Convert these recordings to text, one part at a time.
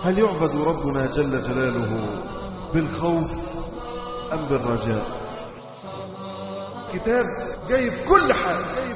هل يعبد ربنا جل جلاله بالخوف أم بالرجاء؟ كتاب جايب كل حاجة،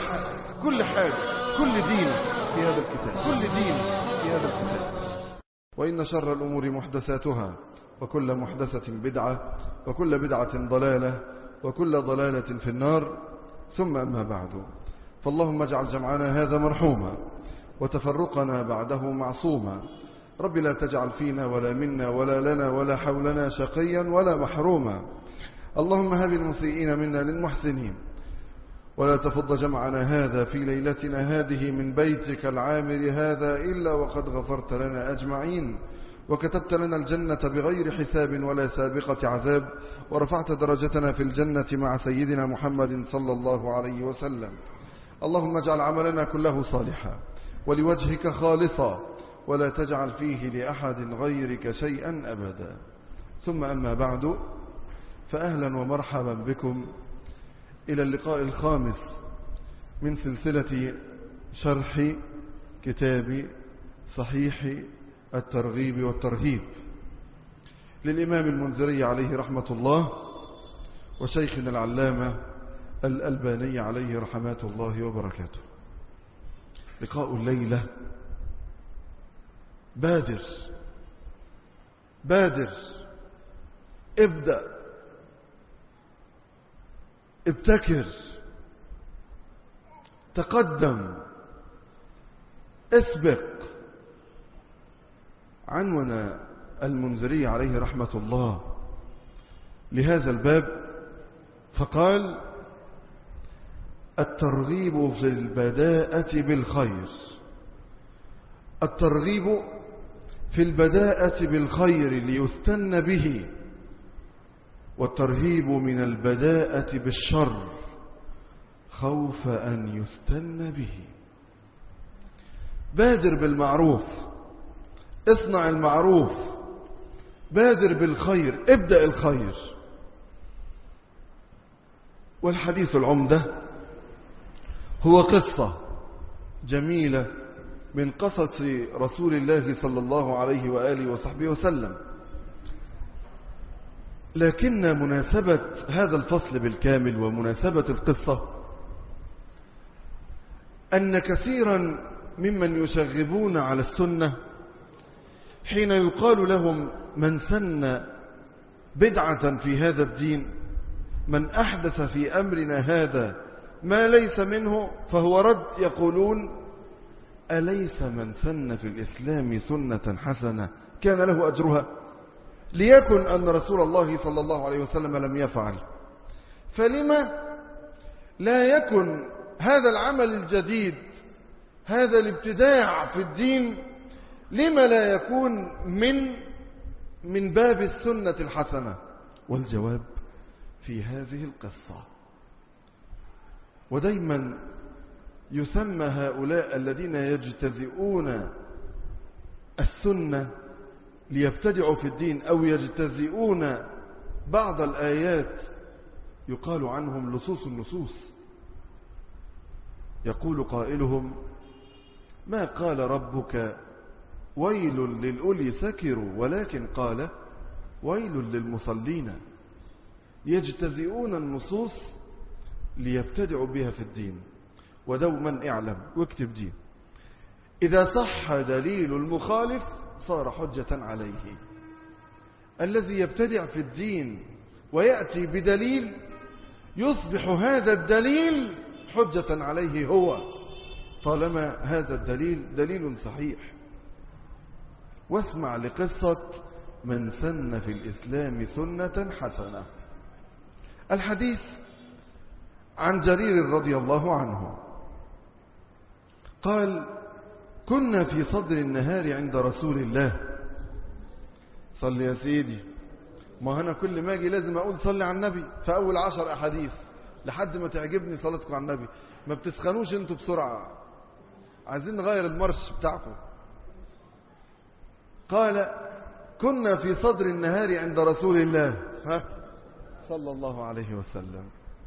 كل دين في هذا الكتاب. وإن شر الأمور محدثاتها، وكل محدثة بدعة، وكل بدعة ضلالة، وكل ضلالة في النار. ثم أما بعد، فاللهم اجعل جمعنا هذا مرحوما، وتفرقنا بعده معصوما. رب لا تجعل فينا ولا منا ولا لنا ولا حولنا شقيا ولا محروما. اللهم هب المسيئين منا للمحسنين، ولا تفض جمعنا هذا في ليلتنا هذه من بيتك العامر هذا إلا وقد غفرت لنا أجمعين، وكتبت لنا الجنة بغير حساب ولا سابقة عذاب، ورفعت درجتنا في الجنة مع سيدنا محمد صلى الله عليه وسلم. اللهم اجعل عملنا كله صالحا ولوجهك خالصا، ولا تجعل فيه لأحد غيرك شيئا أبدا. ثم أما بعد، فأهلا ومرحبا بكم إلى اللقاء الخامس من سلسلة شرح كتاب صحيح الترغيب والترهيب للإمام المنذري عليه رحمة الله، وشيخنا العلامة الألباني عليه رحمات الله وبركاته. لقاء الليلة بادر، ابدأ، ابتكر، تقدم، اسبق. عنوان المنذري عليه رحمة الله لهذا الباب فقال: الترغيب في البداءة بالخير. الترغيب في البداءة بالخير ليستن به، والترهيب من البداءة بالشر خوف أن يستن به. بادر بالمعروف، اصنع المعروف، بادر بالخير، ابدأ الخير. والحديث العمدة هو قصة جميلة من قصص رسول الله صلى الله عليه وآله وصحبه وسلم، لكن مناسبة هذا الفصل بالكامل ومناسبة القصة أن كثيرا ممن يشغبون على السنة حين يقال لهم من سن بدعة في هذا الدين، من أحدث في أمرنا هذا ما ليس منه فهو رد، يقولون: أليس من سن في الإسلام سنة حسنة كان له أجرها؟ ليكن أن رسول الله صلى الله عليه وسلم لم يفعل، فلما لا يكن هذا العمل الجديد، هذا الابتداع في الدين، لما لا يكون من باب السنة الحسنة؟ والجواب في هذه القصة. ودايما يسمى هؤلاء الذين يجتزئون السنة ليبتدعوا في الدين أو يجتزئون بعض الآيات، يقال عنهم لصوص النصوص. يقول قائلهم: ما قال ربك ويل للأولي سكروا، ولكن قال ويل للمصلين. يجتزئون النصوص ليبتدعوا بها في الدين. ودوما اعلم واكتب دي: إذا صح دليل المخالف صار حجة عليه. الذي يبتدع في الدين ويأتي بدليل يصبح هذا الدليل حجة عليه هو، طالما هذا الدليل دليل صحيح. واسمع لقصة من سن في الإسلام سنة حسنة. الحديث عن جرير رضي الله عنه قال: كنا في صدر النهار عند رسول الله. صل يا سيدي، ما أنا كل ما أجي لازم أقول صلي على النبي في أول 10 أحاديث لحد ما تعجبني صلاتكم على النبي. ما بتسخنوش انتوا بسرعة، عايزين نغير المرش بتاعكم. قال: كنا في صدر النهار عند رسول الله صلى الله عليه وسلم،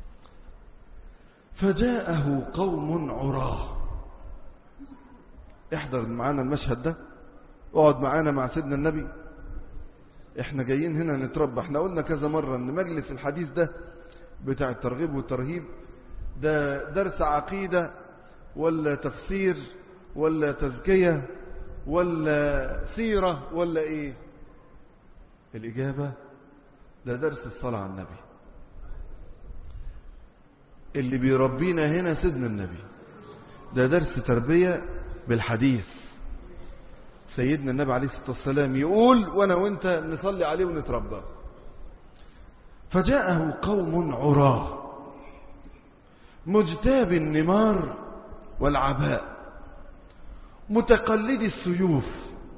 فجاءه قوم عراه. احضر معنا المشهد ده اقعد معانا مع سيدنا النبي. احنا جايين هنا نتربى. احنا قلنا كذا مرة ان مجلس الحديث ده بتاع الترغيب والترهيب ده درس عقيدة ولا تفسير ولا تزكية ولا سيرة ولا ايه؟ الإجابة ده درس الصلاة على النبي. اللي بيربينا هنا سيدنا النبي. ده درس تربية بالحديث. سيدنا النبي عليه الصلاة والسلام يقول وانا وانت نصلي عليه ونتربى. فجاءه قوم عراه مجتاب النمار والعباء متقلدي السيوف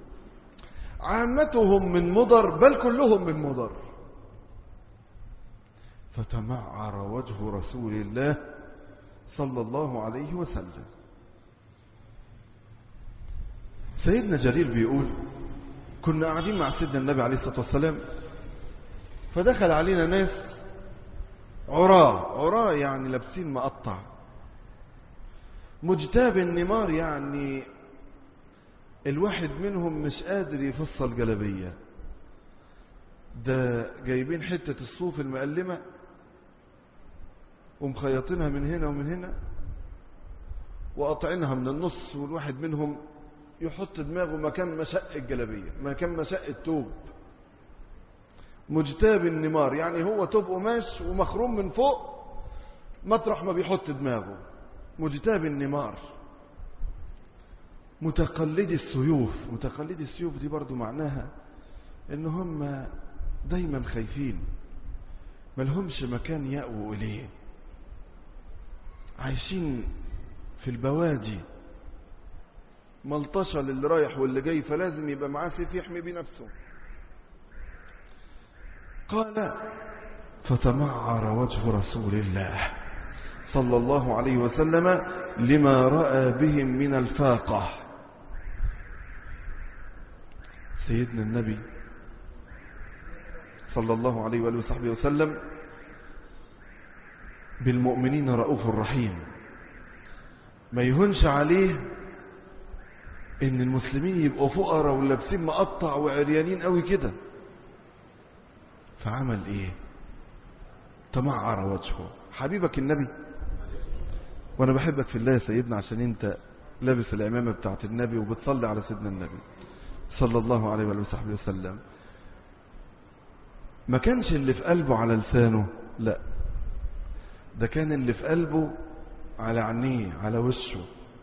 عامتهم من مضر بل كلهم من مضر. فتمعر وجه رسول الله صلى الله عليه وسلم. سيدنا جرير بيقول كنا قاعدين مع سيدنا النبي عليه الصلاة والسلام فدخل علينا ناس عراة يعني لابسين مقطع، مجتاب النمار يعني الواحد منهم مش قادر يفصل جلبية، ده جايبين حتة الصوف المقلمة ومخيطينها من هنا ومن هنا وقطعينها من النص، والواحد منهم يحط دماغه مكان مشق الجلبية مكان مشق التوب. مجتاب النمار يعني هو توب قماش ومخروم من فوق مطرح ما بيحط دماغه. مجتاب النمار متقلدي السيوف. متقلدي السيوف دي برضو معناها ان هم دايما خايفين ملهمش مكان يأووا اليه، عايشين في البوادي ملطشة للي رايح واللي جاي، فلازم يبقى معاه سيف يحمي بنفسه. قال فتمعر وجه رسول الله صلى الله عليه وسلم لما رأى بهم من الفاقة. سيدنا النبي صلى الله عليه وآله وصحبه وسلم بالمؤمنين رؤوف رحيم، ما يهونش عليه ان المسلمين يبقوا فقراء ولابسين مقطع وعريانين قوي كده. فعمل ايه؟ تمعر وجهه. حبيبك النبي وانا بحبك في الله يا سيدنا عشان انت لابس العمامة بتاعت النبي وبتصلي على سيدنا النبي صلى الله عليه وآله وصحبه وسلم. ما كانش اللي في قلبه على لسانه، لا، ده كان اللي في قلبه على عينيه على وشه.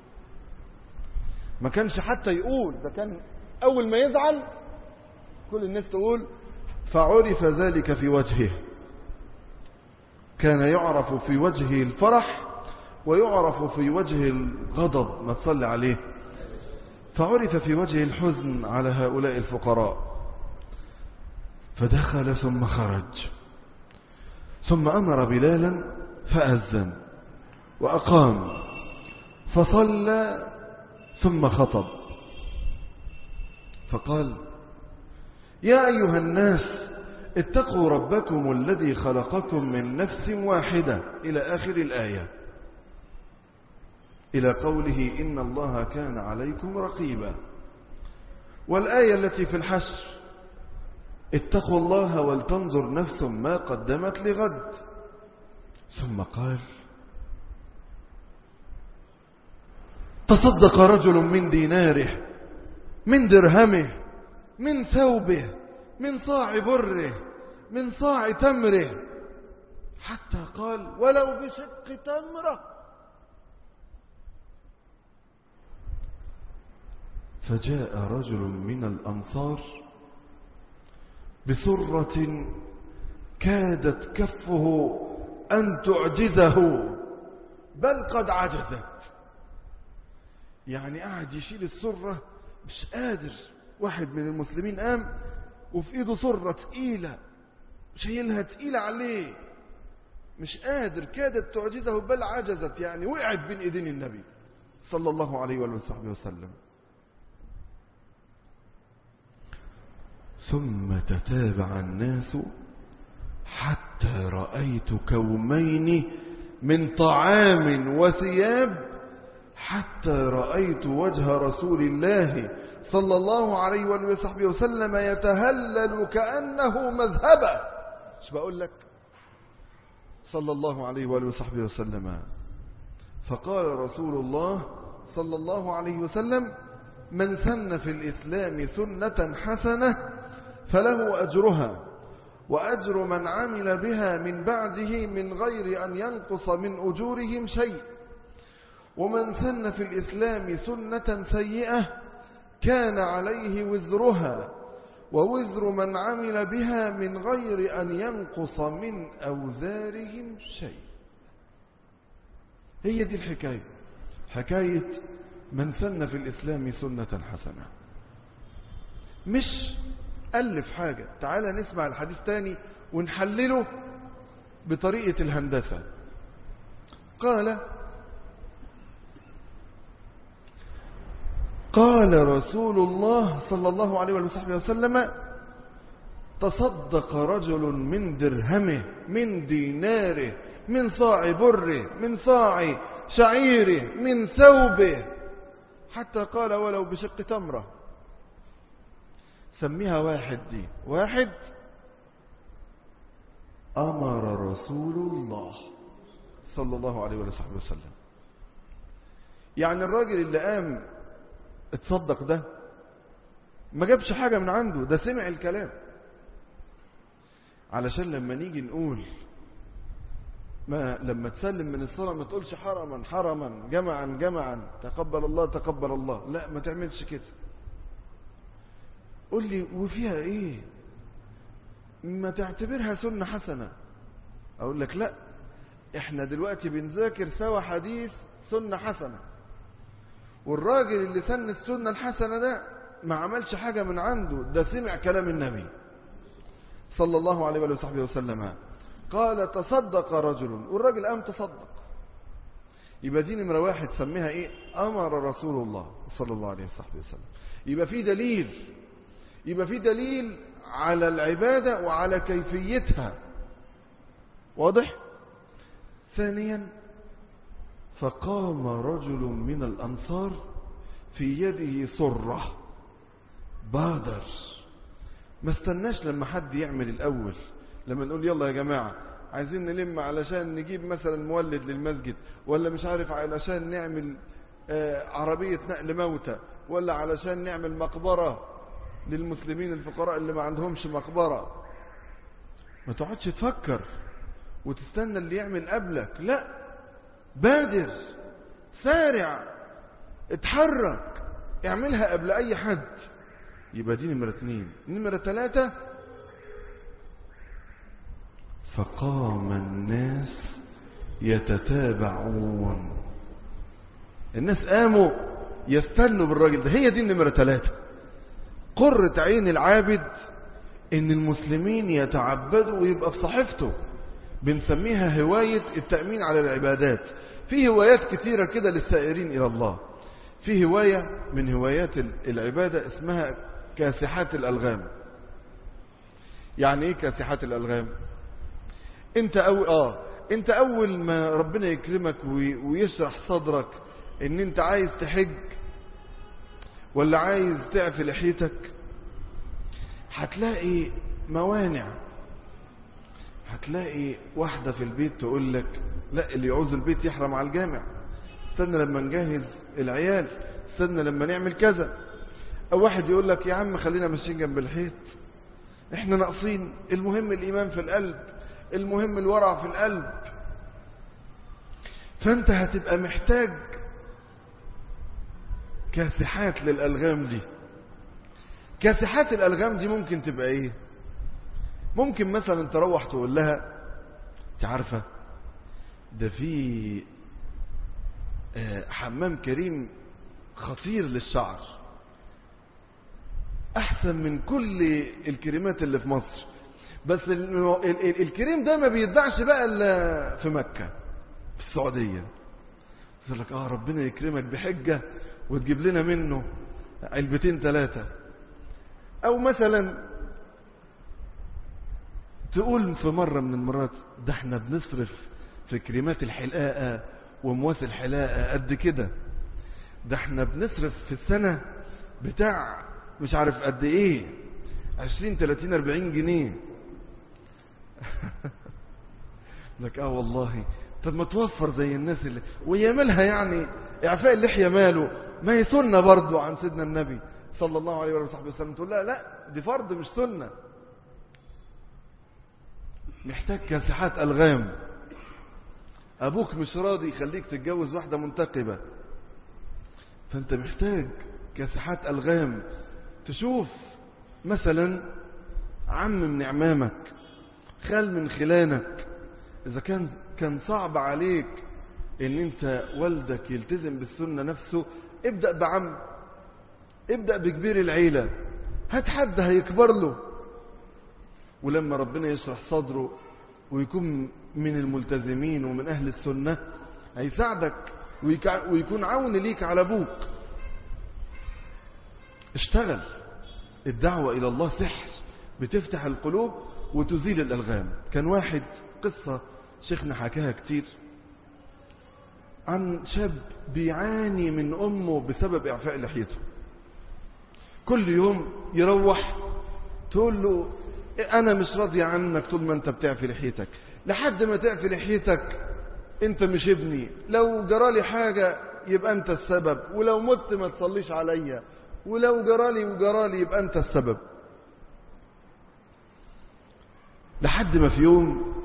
ما كانش حتى يقول، ده كان اول ما يزعل كل الناس تقول فعرف ذلك في وجهه. كان يعرف في وجهه الفرح ويعرف في وجهه الغضب، ما تصلي عليه. فعرف في وجهه الحزن على هؤلاء الفقراء. فدخل ثم خرج ثم أمر بلالا فأذن وأقام فصلى ثم خطب فقال يا أيها الناس اتقوا ربكم الذي خلقكم من نفس واحدة إلى آخر الآية، إلى قوله إن الله كان عليكم رقيبا. والآية التي في الحشر اتقوا الله ولتنظر نفس ما قدمت لغد. ثم قال تصدق رجل من ديناره من درهمه من ثوبه من صاع بره من صاع تمره، حتى قال ولو بشق تمره. فجاء رجل من الأنصار بسرة كادت كفه أن تعجزه بل قد عجزت، يعني قاعد يشيل السرة مش قادر. واحد من المسلمين قام وفي ايده سرة تقيلة شايلها تقيلة عليه مش قادر، كادت تعجزه بل عجزت، يعني وقعت بين ايدين النبي صلى الله عليه وصحبه وسلم. ثم تتابع الناس حتى رأيت كومين من طعام وثياب، حتى رأيت وجه رسول الله صلى الله عليه وصحبه وسلم يتهلل كأنه مذهبه. مش بقول لك صلى الله عليه وصحبه وسلم. فقال رسول الله صلى الله عليه وسلم: من سن في الإسلام سنة حسنة فله أجرها وأجر من عمل بها من بعده من غير أن ينقص من أجورهم شيء، ومن سن في الإسلام سنة سيئة كان عليه وزرها ووزر من عمل بها من غير أن ينقص من أوزارهم شيء. هي دي الحكاية، حكاية من سن في الإسلام سنة حسنة. مش ألف حاجة. تعالى نسمع الحديث تاني ونحلله بطريقة الهندسة. قال رسول الله صلى الله عليه وسلم: تصدق رجل من درهمه من ديناره من صاع بره من صاع شعيره من ثوبه، حتى قال ولو بشق تمرة. سميها واحد دي. واحد أمر رسول الله صلى الله عليه وسلم. يعني الراجل اللي قام اتصدق ده ما جابش حاجة من عنده، ده سمع الكلام. علشان لما نيجي نقول لما تسلم من الصلاة ما تقولش حرما حرما جمعا جمعا تقبل الله تقبل الله، لا ما تعملش كده. قول لي وفيها ايه؟ ما تعتبرها سنة حسنة. اقول لك لا، احنا دلوقتي بنذاكر سوا حديث سنة حسنة، والراجل اللي سن السنة الحسنة ده ما عملش حاجة من عنده، ده سمع كلام النبي صلى الله عليه وصحبه وسلم. قال تصدق رجل، والراجل قام تصدق. يبقى دي نمرة واحد. سميها ايه؟ امر رسول الله صلى الله عليه وصحبه وسلم. يبقى في دليل على العبادة وعلى كيفيتها. واضح؟ ثانيا، فقام رجل من الأنصار في يده صرة، بادر، ما استناش لما حد يعمل الأول. لما نقول يلا يا جماعة عايزين نلم علشان نجيب مثلا مولد للمسجد، ولا مش عارف علشان نعمل عربية نقل موتى، ولا علشان نعمل مقبرة للمسلمين الفقراء اللي ما عندهمش مقبرة، ما تقعدش تفكر وتستنى اللي يعمل قبلك. لا، بادر، سارع، اتحرك، اعملها قبل اي حد. يبقى دي نمرة 2. نمرة 3، فقام الناس يتتابعون. الناس قاموا يستنوا بالراجل ده. هي دي النمرة 3. قرة عين العابد ان المسلمين يتعبدوا ويبقى في صحيفته. بنسميها هواية التأمين على العبادات. في هوايات كثيرة كده للسائرين إلى الله. في هواية من هوايات العبادة اسمها كاسحات الألغام. يعني ايه كاسحات الألغام؟ انت اول ما ربنا يكرمك ويشرح صدرك ان انت عايز تحج ولا عايز تعفي لحيتك، هتلاقي موانع. هتلاقي واحدة في البيت تقول لك لا، اللي يعوز البيت يحرم على الجامع، استنى لما نجهز العيال، استنى لما نعمل كذا. او واحد يقول لك يا عم خلينا ماشيين جنب الحيط، احنا ناقصين، المهم الايمان في القلب، المهم الورع في القلب. فانت هتبقى محتاج كاسحات للألغام دي. كاسحات الألغام دي ممكن تبقى ايه؟ ممكن مثلا تروح تقول لها انت عارفة ده في حمام كريم خطير للشعر، احسن من كل الكريمات اللي في مصر، بس الكريم ده ما بيتباعش بقى الا في مكة في السعودية. يقول لك ربنا يكرمك بحجة وتجيب لنا منه علبتين 3. او مثلا تقول في مرة من المرات ده احنا بنصرف في كريمات الحلاقة ومواس الحلاقة قد كده، ده احنا بنصرف في السنة بتاع مش عارف قد ايه 20 30 40 جنيه لك والله طب ما توفر زي الناس اللي ويعملها يعني اعفاء اللحية ماله ما هي سنة برضو عن سيدنا النبي صلى الله عليه وصحبه وسلم. تقول لا دي فرض مش سنة. محتاج كاسحات ألغام. أبوك مش راضي يخليك تتجوز واحدة منتقبة، فأنت محتاج كاسحات ألغام. تشوف مثلا عم من عمامك، خال من خلانك، إذا كان صعب عليك إن أنت والدك يلتزم بالسنة نفسه، ابدأ بعم، ابدأ بكبير العيلة، هات حد هيكبر له، ولما ربنا يشرح صدره ويكون من الملتزمين ومن أهل السنة هيساعدك ويكون عون ليك على أبوك. اشتغل. الدعوة إلى الله سحر بتفتح القلوب وتزيل الألغام. كان واحد قصة شيخنا حكاها كتير عن شاب بيعاني من أمه بسبب إعفاء لحيته. كل يوم يروح تقول له أنا مش راضي عنك طول ما أنت بتعفي لحيتك، لحد ما تعفي لحيتك أنت مش ابني، لو جرالي حاجة يبقى أنت السبب، ولو مت ما تصليش عليا، ولو جرالي يبقى أنت السبب. لحد ما في يوم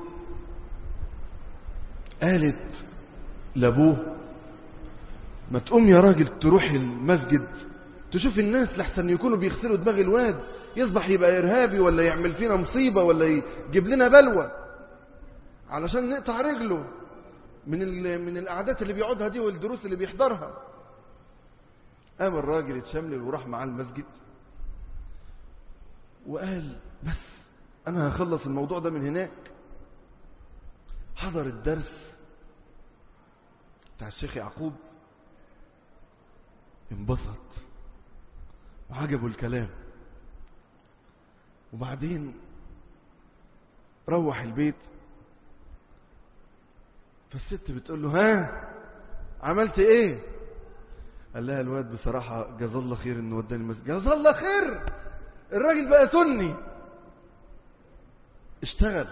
قالت لابوه ما تقوم يا راجل تروح المسجد تشوف الناس لحسن يكونوا بيغسلوا دماغ الواد يصبح يبقى إرهابي ولا يعمل فينا مصيبة ولا يجيب لنا بلوى علشان نقطع رجله من القعدات اللي بيقعدها دي والدروس اللي بيحضرها. قام الراجل اتشمل وراح معاه المسجد وقال بس أنا هخلص الموضوع ده من هناك. حضر الدرس بتاع الشيخ يعقوب، انبسط وعجبه الكلام، وبعدين روح البيت، فالست بتقول له ها عملت ايه؟ قال لها الواد بصراحة جزا الله خير انه وداني المسجد. جزا الله خير، الراجل بقى سني. اشتغل،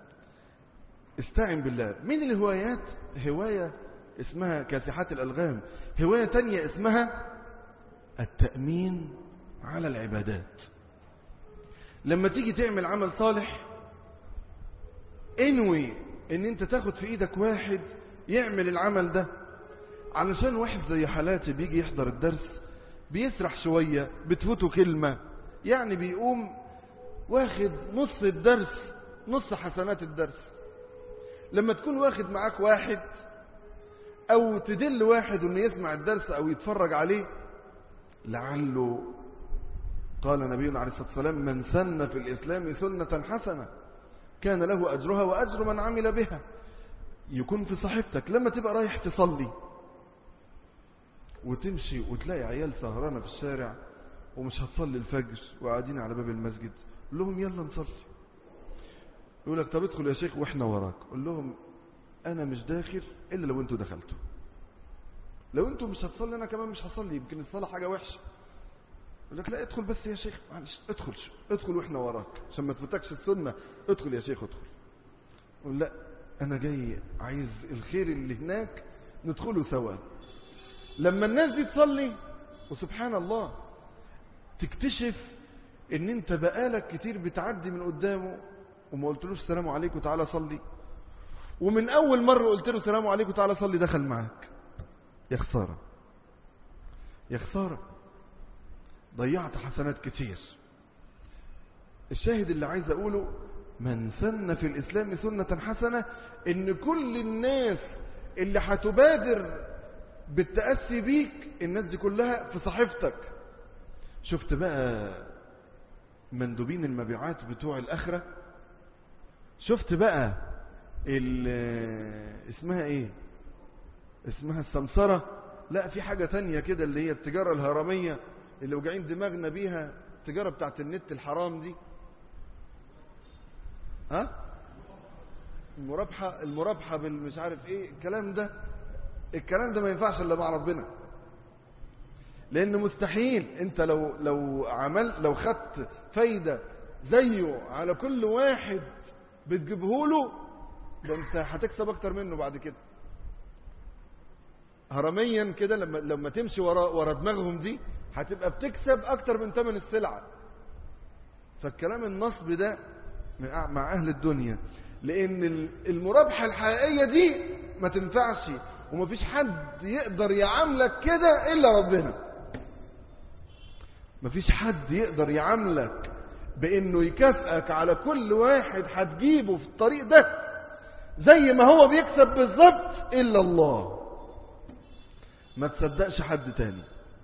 استعن بالله. من الهوايات هواية اسمها كاسحات الألغام، هواية تانية اسمها التأمين على العبادات. لما تيجي تعمل عمل صالح انوي ان انت تاخد في ايدك واحد يعمل العمل ده، علشان واحد زي حالاتي بيجي يحضر الدرس بيسرح شوية بتفوته كلمة، يعني بيقوم واخد نص الدرس، نص حسنات الدرس. لما تكون واخد معاك واحد او تدل واحد انه يسمع الدرس او يتفرج عليه، لعله قال نبينا عليه الصلاة والسلام من سن في الإسلام سنة حسنة كان له أجرها وأجر من عمل بها. يكون في صاحبتك لما تبقى رايح تصلي وتمشي وتلاقي عيال سهرانة في الشارع ومش هتصلي الفجر وقاعدين على باب المسجد، قول لهم يلا نصلي. يقول لك طب ادخل يا شيخ واحنا وراك. قول لهم انا مش داخل الا لو انتوا دخلتوا، لو انتوا مش هتصلي انا كمان مش هصلي، يمكن الصلاة حاجة وحشة. يقول لك لا ادخل بس يا شيخ، معلش ادخل واحنا وراك عشان ما تفوتكش السنة، ادخل يا شيخ ادخل. يقول لا انا جاي عايز الخير اللي هناك ندخله سوا. لما الناس دي تصلي وسبحان الله تكتشف ان انت بقالك كتير بتعدي من قدامه وما قلتلوش السلام عليكم تعالى صلي، ومن اول مرة قلت له السلام عليكم تعالى صلي دخل معاك. يا خسارة يا خسارة، ضيعت حسنات كتير. الشاهد اللي عايز اقوله من سن في الاسلام سنة حسنة، ان كل الناس اللي هتبادر بالتأسي بيك الناس دي كلها في صحيفتك. شفت بقى مندوبين المبيعات بتوع الآخرة؟ شفت بقى اسمها ايه؟ اسمها السمسرة؟ لا في حاجة تانية كده اللي هي التجارة الهرمية اللي وجعين دماغنا بيها، التجارة بتاعت النت الحرام دي. ها؟ المرابحة بالمش عارف ايه الكلام ده ما ينفعش الا مع ربنا. لأن مستحيل أنت لو خدت فايدة زيه على كل واحد بتجيبه له، ده أنت هتكسب أكتر منه بعد كده. هرميا كده لما تمشي ورا دماغهم دي هتبقى بتكسب أكتر من ثمن السلعة. فالكلام النصب ده مع أهل الدنيا، لأن المرابحة الحقيقية دي ما تنفعش، ومفيش حد يقدر يعاملك كده إلا ربنا. مفيش حد يقدر يعاملك بأنه يكافئك على كل واحد هتجيبه في الطريق ده زي ما هو بيكسب بالظبط إلا الله. ما تصدقش حد تاني.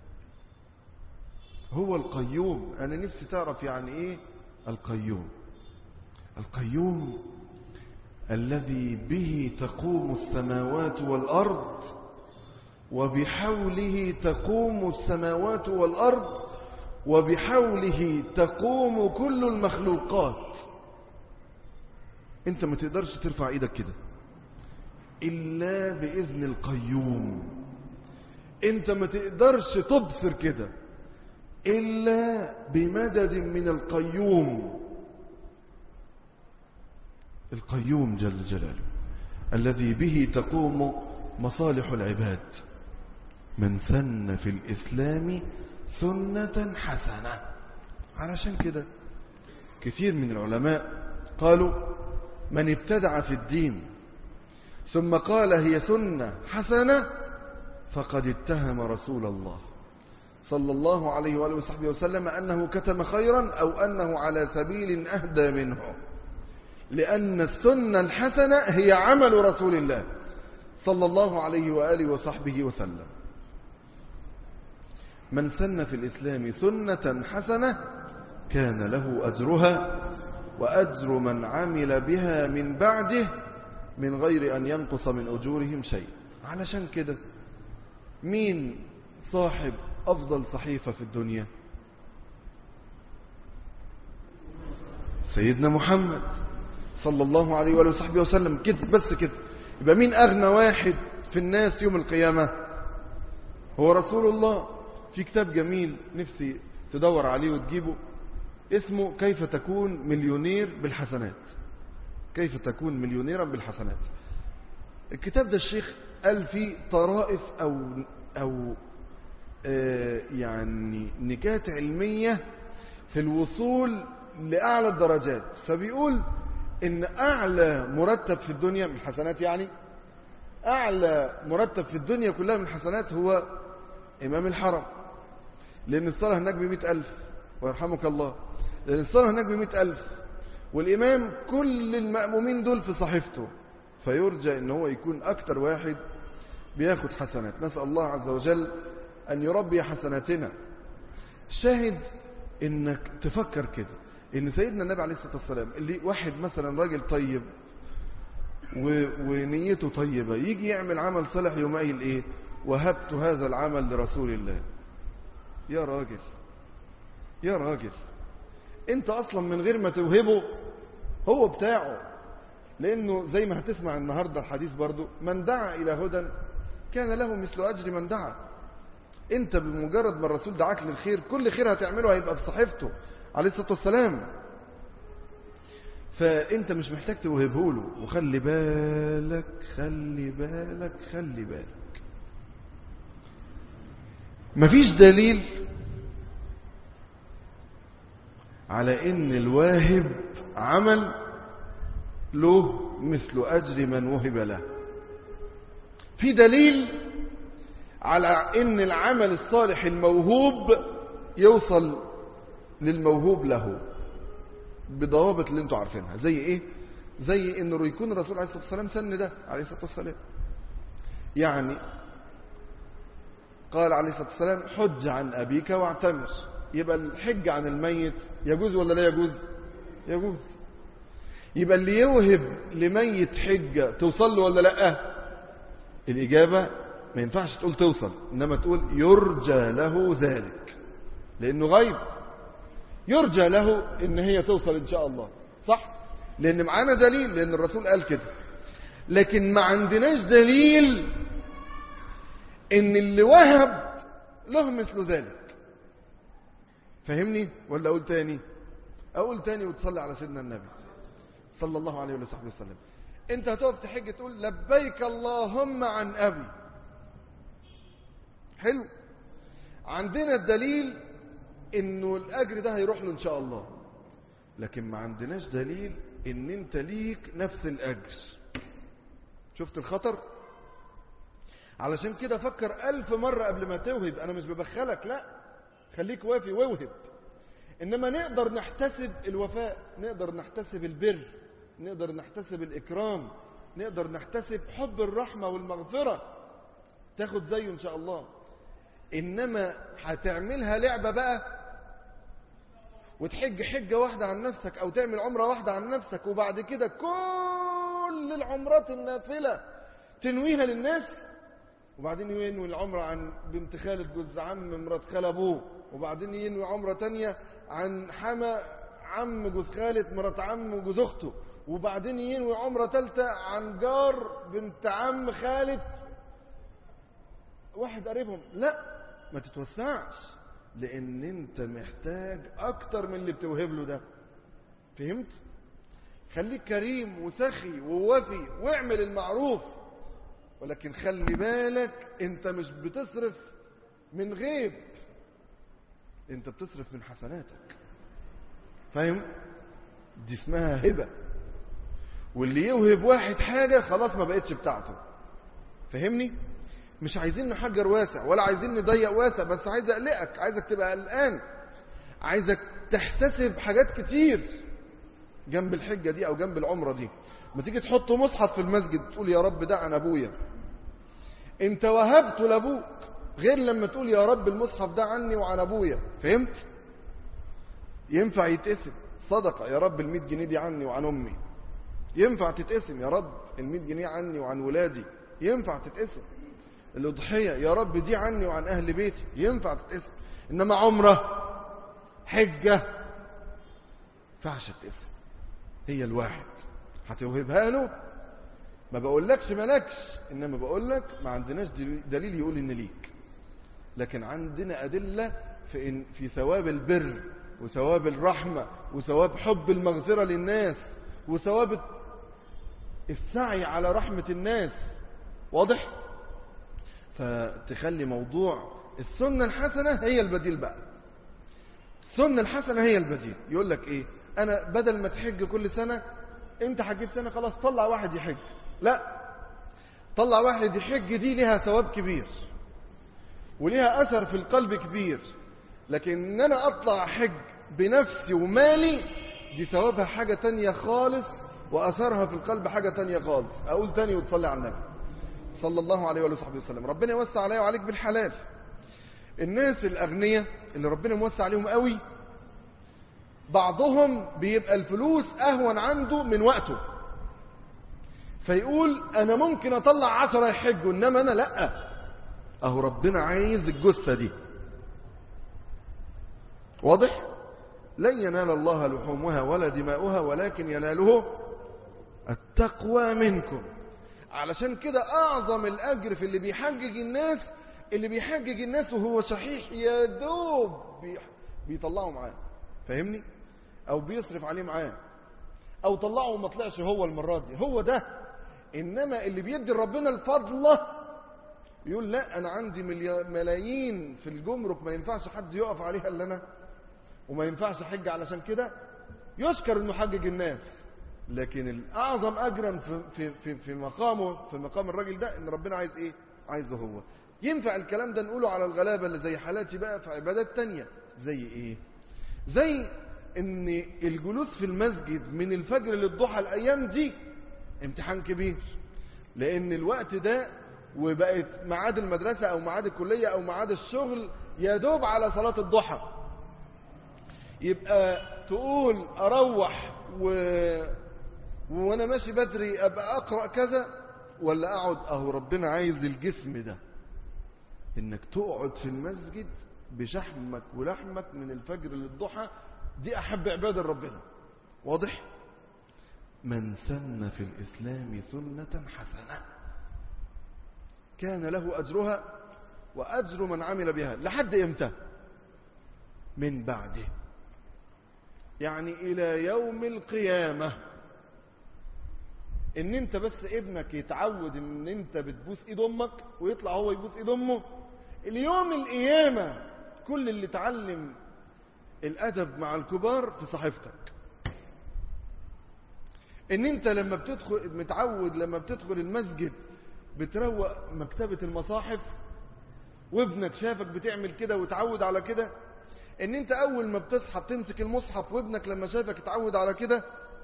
هو القيوم. أنا نفسي تعرف يعني إيه القيوم. القيوم الذي به تقوم السماوات والأرض، وبحوله تقوم السماوات والأرض، وبحوله تقوم كل المخلوقات. انت ما تقدرش ترفع ايدك كده إلا بإذن القيوم. انت ما تقدرش تبصر كده إلا بمدد من القيوم. القيوم جل جلاله الذي به تقوم مصالح العباد. من سن في الإسلام سنة حسنة. علشان كده كثير من العلماء قالوا من ابتدع في الدين ثم قال هي سنة حسنة فقد اتهم رسول الله صلى الله عليه وآله وصحبه وسلم أنه كتم خيرا أو أنه على سبيل أهدى منه، لأن السنة الحسنة هي عمل رسول الله صلى الله عليه وآله وصحبه وسلم. من سن في الإسلام سنة حسنة كان له أجرها وأجر من عمل بها من بعده من غير أن ينقص من أجورهم شيء. علشان كده مين صاحب أفضل صحيفة في الدنيا؟ سيدنا محمد صلى الله عليه وآله وصحبه وسلم. كده بس كده. يبقى مين أغنى واحد في الناس يوم القيامة؟ هو رسول الله. في كتاب جميل نفسي تدور عليه وتجيبه، اسمه كيف تكون مليونير بالحسنات. كيف تكون مليونيرا بالحسنات. الكتاب ده الشيخ قال فيه طرائف أو يعني نكات علمية في الوصول لأعلى الدرجات. فبيقول إن أعلى مرتب في الدنيا من الحسنات، يعني أعلى مرتب في الدنيا كلها من الحسنات هو إمام الحرم، لأن الصلاة هناك ب100,000 ويرحمك الله. لأن الصلاة هناك ب100,000 والإمام كل المأمومين دول في صحيفته، فيرجى إن هو يكون أكتر واحد بياخد حسنات. نسأل الله عز وجل أن يربي حسناتنا. الشاهد إنك تفكر كده إن سيدنا النبي عليه الصلاة والسلام اللي واحد مثلا راجل طيب ونيته طيبة يجي يعمل عمل صالح يوم قايل إيه؟ وهبت هذا العمل لرسول الله. يا راجل يا راجل، انت اصلا من غير ما توهبه هو بتاعه. لانه زي ما هتسمع النهاردة الحديث برضو، من دعا الى هدى كان له مثل اجر من دعا. انت بمجرد ما الرسول دعاك للخير كل خير هتعمله هيبقى في صحيفته عليه الصلاة والسلام. فانت مش محتاج توهبه له. وخلي بالك خلي بالك خلي بالك، مفيش دليل على ان الواهب عمل له مثل اجر من وهب له. في دليل على ان العمل الصالح الموهوب يوصل للموهوب له بضوابط اللي انتوا عارفينها. زي ايه؟ زي انه يكون الرسول عليه الصلاة والسلام سن ده عليه الصلاة والسلام. يعني قال عليه الصلاة والسلام حج عن أبيك واعتمر. يبقى الحج عن الميت يجوز ولا لا يجوز؟ يجوز. يبقى اللي يوهب لميت حجة توصل له ولا لا؟ الإجابة ما ينفعش تقول توصل، إنما تقول يرجى له ذلك، لأنه غيب. يرجى له إن هي توصل إن شاء الله، صح؟ لأن معانا دليل، لأن الرسول قال كده. لكن ما عندناش دليل إن اللي وهب له مثل ذلك. فهمني ولا أقول تاني؟ أقول تاني وتصلي على سيدنا النبي صلى الله عليه وصحبه وسلم. انت هتقف تحج تقول لبيك اللهم عن أبي. حلو. عندنا الدليل انه الأجر ده هيروح له ان شاء الله، لكن ما عندناش دليل ان انت ليك نفس الأجر. شفت الخطر؟ علشان كده فكر 1000 مرة قبل ما توهب. انا مش ببخلك، لا، خليك وافي واوهب. انما نقدر نحتسب الوفاء، نقدر نحتسب البر، نقدر نحتسب الإكرام، نقدر نحتسب حب الرحمة والمغفرة، تاخد زيه إن شاء الله. إنما هتعملها لعبة بقى وتحج حجة واحدة عن نفسك، أو تعمل عمرة واحدة عن نفسك، وبعد كده كل العمرات النافلة تنويها للناس، وبعدين ينوي العمرة عن بنت خالد جوز عم مرات خال أبوه، وبعدين ينوي عمرة تانية عن حما عم جوز خالد مرات عم جوز أخته، وبعدين ينوي عمرة ثالثة عن جار بنت عم خالد واحد قريبهم. لا، ما تتوسعش، لأن أنت محتاج أكتر من اللي بتوهب له ده. فهمت؟ خليك كريم وسخي ووفي واعمل المعروف، ولكن خلي بالك أنت مش بتصرف من غيب، أنت بتصرف من حسناتك. فاهم؟ دي اسمها هبة. واللي يوهب واحد حاجة خلاص ما بقتش بتاعته. فهمني؟ مش عايزين نحجر واسع ولا عايزين نضيق واسع، بس عايز اقلقك، عايزك تبقى قلقان، عايزك تحتسب حاجات كتير جنب الحجة دي او جنب العمرة دي. ما تيجي تحط مصحف في المسجد تقول يا رب ده عن ابويا، انت وهبته لابوك، غير لما تقول يا رب المصحف ده عني وعن ابويا. فهمت؟ ينفع يتقسم صدقة، يا رب ال100 جنيه دي عني وعن امي، ينفع تتقسم يا رب ال100 جنيه عني وعن ولادي، ينفع تتقسم. الأضحية يا رب دي عني وعن أهل بيتي، ينفع تتقسم. إنما عمرة حجة فعش تتقسم، هي الواحد هتوهبها له. ما بقولكش مالكش، إنما بقولك ما عندناش دليل يقول إن ليك، لكن عندنا أدلة في ثواب البر وثواب الرحمة وثواب حب المغفرة للناس وثواب السعي على رحمة الناس. واضح؟ فتخلي موضوع السنة الحسنة هي البديل بقى. السنة الحسنة هي البديل. يقول لك ايه؟ انا بدل ما تحج كل سنة، انت حجيت سنة خلاص طلع واحد يحج. لا، طلع واحد يحج دي لها ثواب كبير وليها اثر في القلب كبير، لكن ان انا اطلع حج بنفسي ومالي دي ثوابها حاجة تانية خالص، واثرها في القلب حاجة تانية خالص. اقول تاني وتصلي على النبي صلى الله عليه وصحبه وسلم. ربنا يوسع عليه وعليك بالحلال. الناس الأغنياء اللي ربنا موسع عليهم قوي، بعضهم بيبقى الفلوس أهون عنده من وقته، فيقول أنا ممكن أطلع 10 يحجوا، إنما أنا لأ. أهو ربنا عايز الجثة دي. واضح؟ لن ينال الله لحومها ولا دماؤها ولكن يناله التقوى منكم. علشان كده أعظم الأجر في اللي بيحجج الناس، اللي بيحجج الناس وهو صحيح يا دوب بيطلعوا معاه. فاهمني؟ أو بيصرف عليه معاه، أو طلعه وما طلعش هو المرات دي، هو ده. إنما اللي بيدي ربنا الفضلة يقول لا أنا عندي ملايين في الجمرك ما ينفعش حد يقف عليها إلا أنا، وما ينفعش حج، علشان كده يشكر إنه حجج الناس. لكن الأعظم أجرا في مقامه، في مقام الراجل ده، إن ربنا عايز إيه؟ عايزه هو. ينفع الكلام ده نقوله على الغلابة اللي زي حالاتي بقى في عبادات تانية. زي إيه؟ زي إن الجلوس في المسجد من الفجر للضحى الأيام دي امتحان كبير، لأن الوقت ده وبقت معاد المدرسة أو معاد الكلية أو معاد الشغل يا دوب على صلاة الضحى. يبقى تقول أروح وانا ماشي بدري ابقى اقرأ كذا، ولا اقعد؟ اهو ربنا عايز الجسم ده، انك تقعد في المسجد بشحمك ولحمك من الفجر للضحى. دي احب عبادة ربنا. واضح؟ من سن في الاسلام سنة حسنة كان له اجرها وأجر من عمل بها. لحد إمتى؟ من بعده، يعني إلى يوم القيامة. إن أنت بس ابنك يتعود إن أنت بتبوس إيد أمك ويطلع هو يبوس إيد أمه، اليوم القيامة كل اللي تعلم الأدب مع الكبار في صحيفتك. إن أنت لما بتدخل متعود لما بتدخل المسجد بتروق مكتبة المصاحف، وابنك شافك بتعمل كده وتعود على كده. ان انت اول ما بتصحى بتمسك المصحف، وابنك لما شافك اتعود على كده.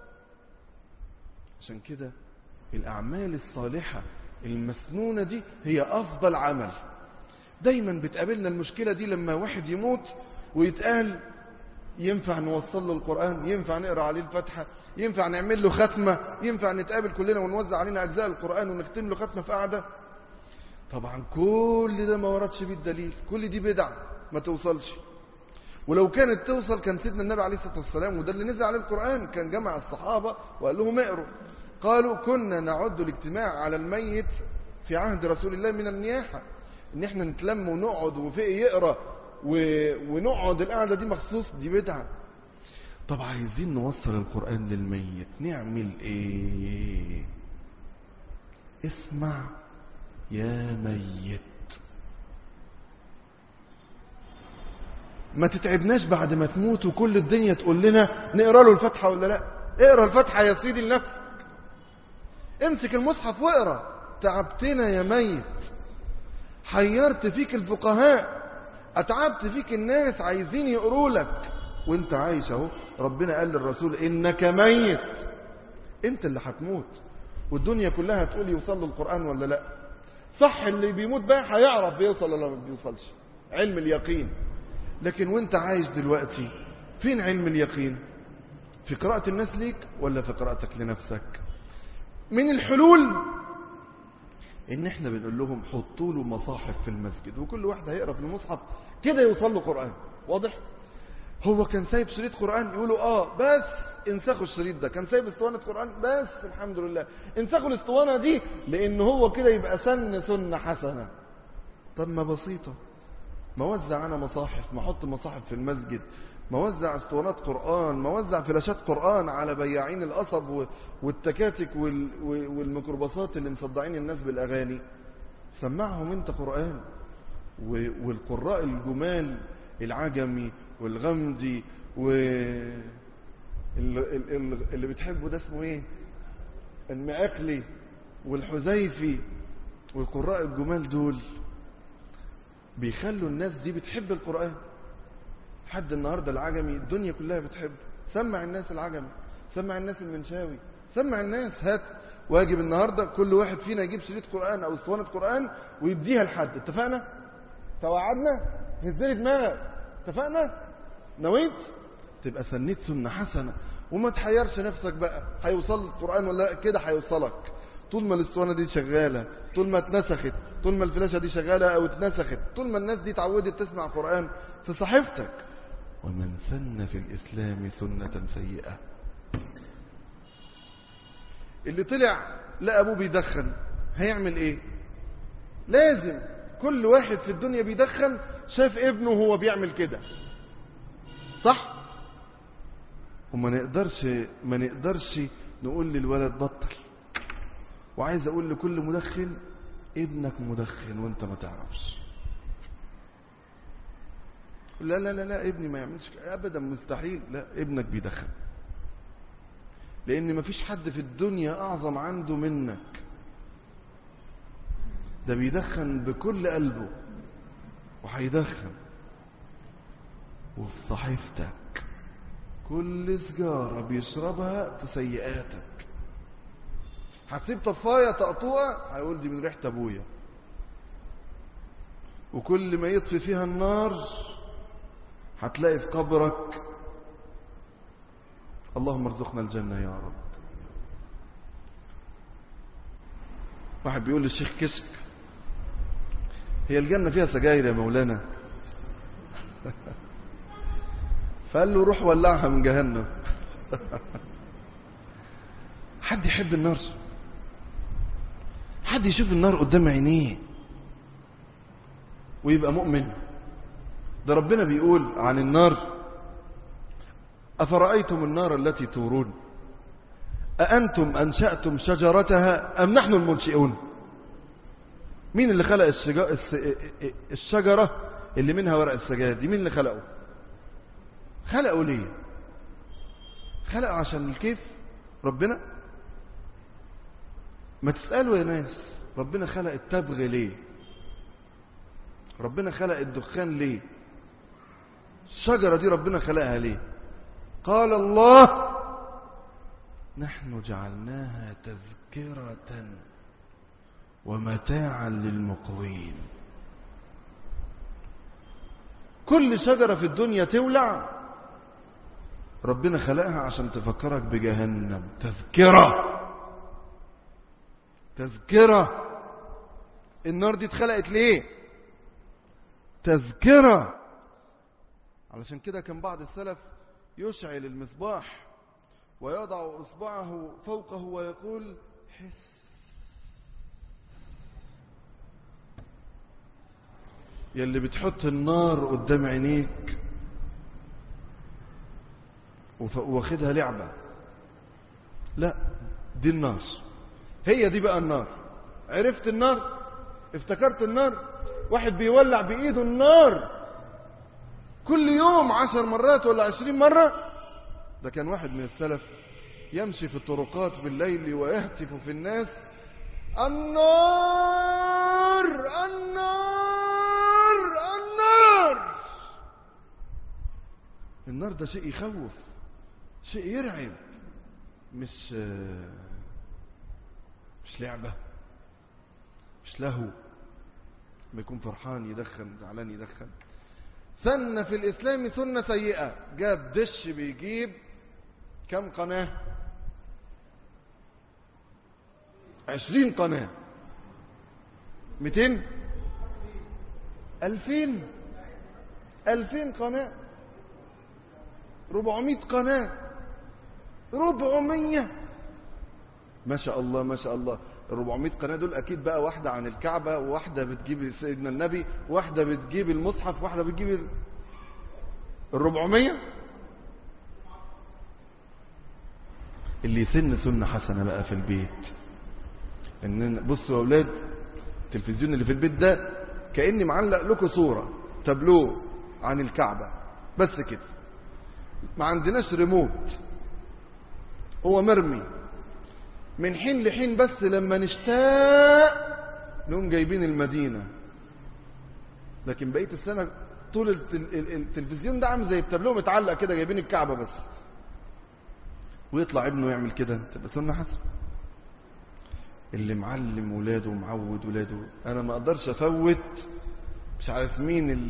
عشان كده الاعمال الصالحة المسنونة دي هي افضل عمل. دايما بتقابلنا المشكلة دي لما واحد يموت ويتقال ينفع نوصل له القرآن، ينفع نقرأ عليه الفاتحة، ينفع نعمل له ختمة، ينفع نتقابل كلنا ونوزع علينا اجزاء القرآن ونختم له ختمة في قعدة. طبعا كل ده ما وردش بيه الدليل، كل دي بدع ما توصلش. ولو كانت توصل كان سيدنا النبي عليه الصلاة والسلام، وده اللي نزل عليه القرآن، كان جمع الصحابة وقال لهم اقروا. قالوا كنا نعد الاجتماع على الميت في عهد رسول الله من النياحة، ان احنا نتلم ونقعد وفقه يقرأ ونقعد القعدة دي مخصوص، دي بدعة. طب عايزين نوصل القرآن للميت، نعمل ايه؟ اسمع يا ميت، ما تتعبناش بعد ما تموت وكل الدنيا تقول لنا نقرأ له الفاتحة ولا لا. اقرأ الفاتحة يا سيدي لنفسك، امسك المصحف واقرأ. تعبتنا يا ميت، حيرت فيك الفقهاء، اتعبت فيك الناس عايزين يقروا لك وانت عايش اهو. ربنا قال للرسول انك ميت، انت اللي هتموت، والدنيا كلها تقول يوصل له القرآن ولا لا. صح اللي بيموت بقى هيعرف بيوصل ولا ما بيوصلش، علم اليقين. لكن وانت عايش دلوقتي فين علم اليقين؟ في قراءة الناس ليك ولا في قراءتك لنفسك؟ من الحلول ان احنا بنقول لهم حطوا له مصاحف في المسجد، وكل واحد هيقرأ في المصحف كده يوصل له قرآن. واضح؟ هو كان سايب شريط قرآن، يقولوا بس انسخوا الشريط ده. كان سايب اسطوانة قرآن، بس الحمد لله انسخوا الاسطوانة دي، لان هو كده يبقى سنة حسنة. طب ما بسيطة، ما وزع انا مصاحف، ما احط مصاحف في المسجد، ما وزع اسطوانات قرآن، ما وزع فلاشات قرآن على بياعين القصب والتكاتك والميكروباصات اللي مصدعين الناس بالاغاني. سمعهم انت قرآن. والقراء الجمال العجمي والغمدي اللي بتحبه ده اسمه ايه، المعقلي والحذيفي، والقراء الجمال دول بيخلوا الناس دي بتحب القرآن. حد النهاردة العجمي الدنيا كلها بتحبه. سمع الناس العجمي، سمع الناس المنشاوي، سمع الناس. هات واجب النهاردة كل واحد فينا يجيب شريط قرآن او اسطوانة قرآن ويديها لحد. اتفقنا؟ توعدنا؟ هزلي دماغك. اتفقنا؟ نويت؟ تبقى سنيت سنة حسنة. وما تحيرش نفسك بقى هيوصل القرآن ولا لا، كده هيوصلك. طول ما الاسطوانة دي شغالة، طول ما اتنسخت، طول ما الفلاشة دي شغالة او اتنسخت، طول ما الناس دي اتعودت تسمع قرآن في صحيفتك. ومن سن في الإسلام سنة سيئة. اللي طلع لقى ابوه بيدخن هيعمل ايه؟ لازم كل واحد في الدنيا بيدخن شاف ابنه هو بيعمل كده، صح؟ وما نقدرش نقول للولد بطل. وعايز اقول لكل مدخن ابنك مدخن وانت ما تعرفش. لا لا لا لا ابني ما يعملش ابدا، مستحيل. لا، ابنك بيدخن، لان مفيش حد في الدنيا اعظم عنده منك. ده بيدخن بكل قلبه وهيدخن. وفي صحيفتك كل سجارة بيشربها في سيئاتك. هتسيب طفاية تقطوع هيقول دي من ريحة ابويا. وكل ما يطفي فيها النار هتلاقي في قبرك اللهم ارزقنا الجنة يا رب. واحد بيقول للشيخ كشك هي الجنة فيها سجاير يا مولانا؟ فقال له روح ولعها من جهنم. حد يحب النار؟ حد يشوف النار قدام عينيه؟ ويبقى مؤمن. ده ربنا بيقول عن النار: أفرأيتم النار التي تورون أأنتم أنشأتم شجرتها أم نحن المنشئون؟ مين اللي خلق الشجرة اللي منها ورق السجاد دي؟ مين اللي خلقه؟ خلقه ليه؟ خلقه عشان الكيف ربنا؟ ما تسألوا يا ناس، ربنا خلق التبغ ليه؟ ربنا خلق الدخان ليه؟ الشجرة دي ربنا خلقها ليه؟ قال الله: نحن جعلناها تذكرة ومتاعا للمقوين. كل شجرة في الدنيا تولع ربنا خلقها عشان تفكرك بجهنم. تذكرة، تذكرة. النار دي اتخلقت ليه؟ تذكرة. علشان كده كان بعض السلف يشعل المصباح ويضع إصبعه فوقه ويقول: حس. يلي بتحط النار قدام عينيك واخدها لعبة، لا، دي النار. هي دي بقى النار. عرفت النار؟ افتكرت النار؟ واحد بيولع بإيده النار كل يوم 10 مرات ولا 20 مرة. ده كان واحد من السلف يمشي في الطرقات بالليل ويهتف في الناس: النار النار النار. النار ده شيء يخوف، شيء يرعب، مش لعبة، مش لهو. ما يكون فرحان يدخن، زعلان يدخن. سن في الإسلام سنة سيئة. جاب دش بيجيب كم قناة؟ 20 قناة، 200، 2000 قناة، 400 قناة، 400. ما شاء الله ما شاء الله. 400 قناة دول أكيد بقى واحدة عن الكعبة، وواحدة بتجيب سيدنا النبي، وواحدة بتجيب المصحف، وواحدة بتجيب 400. اللي يسن سنة حسنة بقى في البيت، إن بصوا يا أولاد، التلفزيون اللي في البيت ده كأني معلق لكم صورة تابلوه عن الكعبة بس كده. ما عندناش ريموت، هو مرمي. من حين لحين بس لما نشتاق نقوم جايبين المدينة، لكن بقية السنة طول التلفزيون ده عامل زي التابلوه متعلق كده، جايبين الكعبة بس. ويطلع ابنه يعمل كده، تبقى سنة حسنة. اللي معلم ولاده ومعود ولاده. انا ما اقدرش افوت مش عارف مين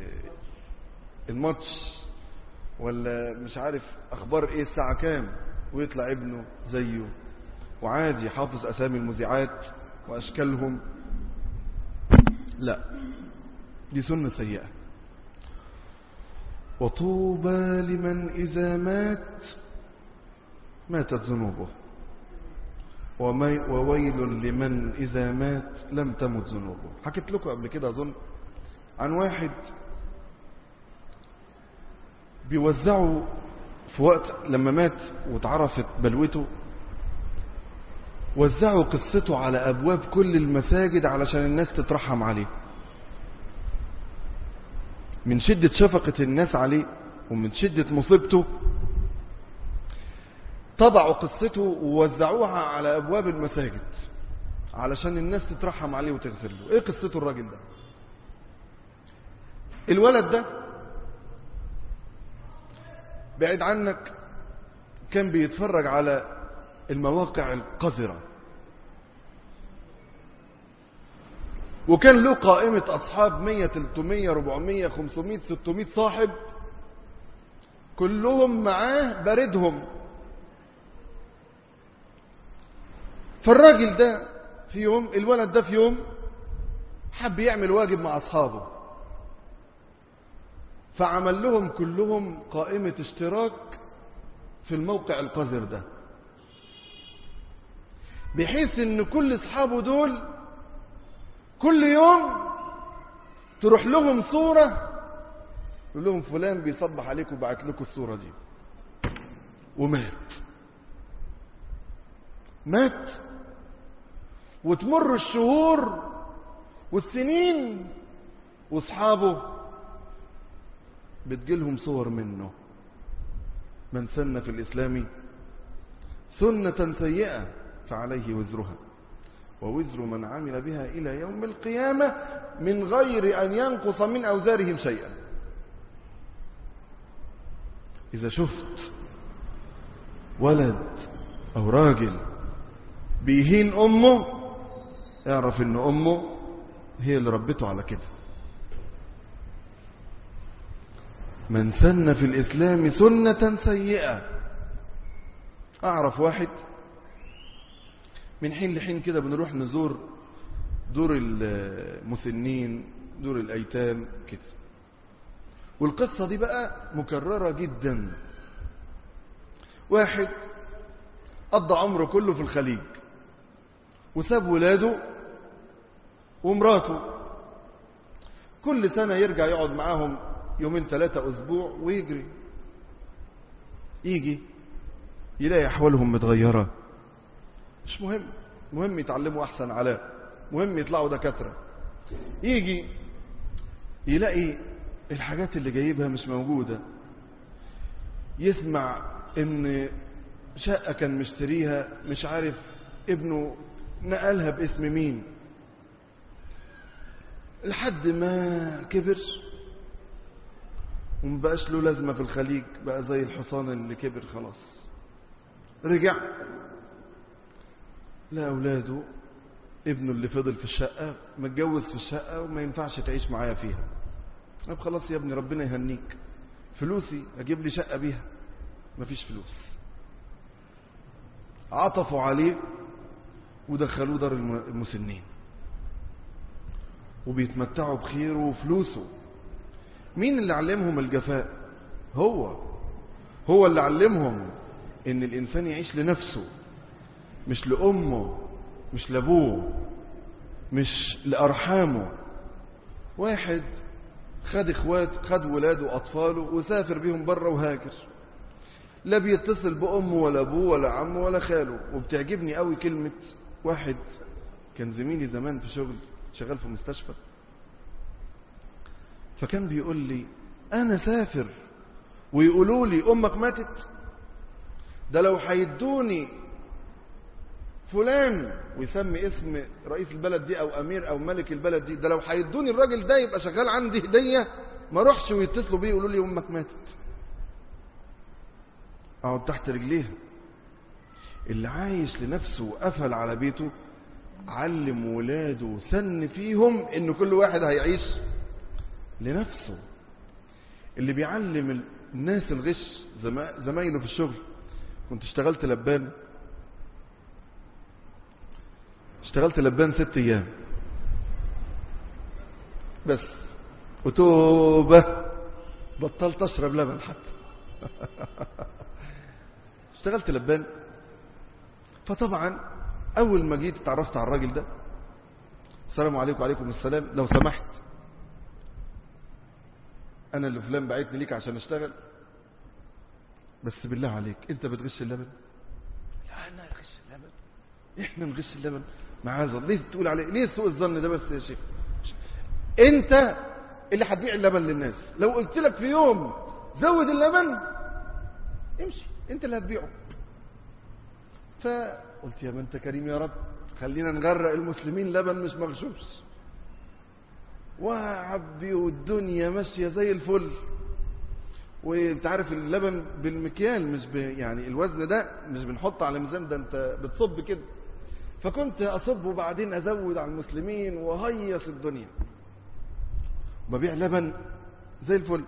الماتش، ولا مش عارف اخبار ايه الساعة كام، ويطلع ابنه زيه وعادي حافظ اسامي المذيعات واشكالهم. لا، دي سنة سيئة. وطوبى لمن اذا ماتت ذنوبه، وويل لمن إذا مات لم تمت ذنوبه. حكيت لكم قبل كده أظن عن واحد بيوزعوا في وقت لما مات واتعرفت بلوته، وزعوا قصته على أبواب كل المساجد علشان الناس تترحم عليه. من شدة شفقة الناس عليه ومن شدة مصيبته طبعوا قصته ووزعوها على أبواب المساجد علشان الناس تترحم عليه وتغفر له. ايه قصته الراجل ده؟ الولد ده بعيد عنك كان بيتفرج على المواقع القذرة، وكان له قائمة أصحاب 100 300 400 500 600 صاحب، كلهم معاه باردهم. فالراجل ده في يوم، الولد ده في يوم حب يعمل واجب مع أصحابه، فعمل لهم كلهم قائمة اشتراك في الموقع القذر ده، بحيث ان كل اصحابه دول كل يوم تروح لهم صورة يقول لهم فلان بيصبح عليكم وبعت لكم الصورة دي، ومات. وتمر الشهور والسنين واصحابه بتجيلهم صور منه. من سن في الإسلام سنة سيئة فعليه وزرها ووزر من عمل بها إلى يوم القيامة من غير أن ينقص من أوزارهم شيئا. إذا شفت ولد أو راجل بيهين أمه اعرف إن أمه هي اللي ربته على كده. من سن في الإسلام سنة سيئة. أعرف واحد من حين لحين كده بنروح نزور دور المسنين، دور الأيتام كده، والقصة دي بقى مكررة جدا. واحد قضى عمره كله في الخليج وساب ولاده ومراته، كل سنة يرجع يقعد معاهم يومين 3 أسبوع ويجري. يجي يلاقي أحوالهم متغيرة، مش مهم، مهم يتعلموا أحسن علاء، مهم يطلعوا دكاترة. يجي يلاقي الحاجات اللي جايبها مش موجودة. يسمع ان شقة كان مشتريها مش عارف ابنه نقلها باسم مين، لحد ما كبر ومبقاش له لازمة في الخليج، بقى زي الحصان اللي كبر خلاص. رجع لا أولاده، ابنه اللي فضل في الشقة متجوز في الشقة وما ينفعش تعيش معايا فيها. طب خلاص يا ابني ربنا يهنيك، فلوسي اجيب لي شقة بيها، مفيش فلوس. عطفوا عليه ودخلوه دار المسنين وبيتمتعوا بخيره وفلوسه. مين اللي علمهم الجفاء؟ هو اللي علمهم ان الانسان يعيش لنفسه، مش لأمه، مش لأبوه، مش لأرحامه. واحد خد ولاده وأطفاله وسافر بيهم بره وهاجر، لا بيتصل بأمه ولا أبوه ولا عمه ولا خاله. وبتعجبني قوي كلمة واحد كان زميلي زمان في شغال في مستشفى، فكان بيقول لي أنا سافر ويقولوا لي أمك ماتت، ده لو هيدوني فلان ويسمي اسم رئيس البلد دي أو أمير أو ملك البلد دي، ده لو هيدوني الراجل ده يبقى شغال عندي هدية ما روحش ويتصلوا بيه يقولوا لي أمك ماتت. أقعد تحت رجليها. اللي عايش لنفسه وقفل على بيته علم ولاده وسن فيهم إن كل واحد هيعيش لنفسه. اللي بيعلم الناس الغش زمايله في الشغل. كنت اشتغلت لبان 6 أيام بس، وتوبة بطلت أشرب لبن حتى. اشتغلت لبان. فطبعا أول ما جيت اتعرفت على الراجل ده، السلام عليكم. وعليكم السلام، لو سمحت أنا اللي فلان بعتني ليك عشان اشتغل، بس بالله عليك أنت بتغش اللبن؟ لا أنا أغش اللبن؟ إحنا نغش اللبن؟ معاذ الله، ليه تقول عليه؟ ليه سوء الظن ده بس يا شيخ؟ أنت اللي هتبيع اللبن للناس. لو قلت لك في يوم زود اللبن امشي، أنت اللي هتبيعه. فقلت يا من أنت كريم يا رب، خلينا نغرق المسلمين لبن مش مغشوش وعبي، والدنيا ماشية زي الفل. وانت عارف اللبن بالمكيال، مش يعني الوزن ده مش بنحط على ميزان، ده انت بتصب كده. فكنت اصب وبعدين ازود على المسلمين وهيص الدنيا، وببيع لبن زي الفل.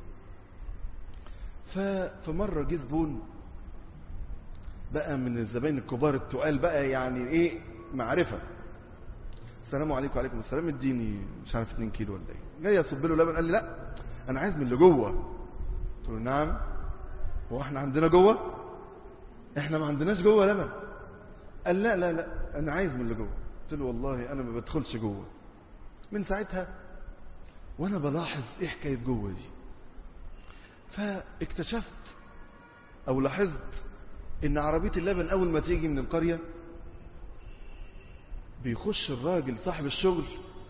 فمرة جه زبون بقى من الزباين الكبار التقال بقى، يعني ايه، معرفة. السلام عليكم. وعليكم السلام، اديني مش عارف 2 كيلو ولا ايه. جاي اصب له لبن، قال لي لا انا عايز من اللي جوه. قلت له نعم، هو احنا عندنا جوه؟ احنا ما عندناش جوه لبن. قال لا لا لا انا عايز من اللي جوه. قلت له والله انا ما بدخلش جوه. من ساعتها وأنا بلاحظ إيه حكاية جوه دي، فاكتشفت أو لاحظت إن عربية اللبن أول ما تيجي من القرية بيخش الراجل صاحب الشغل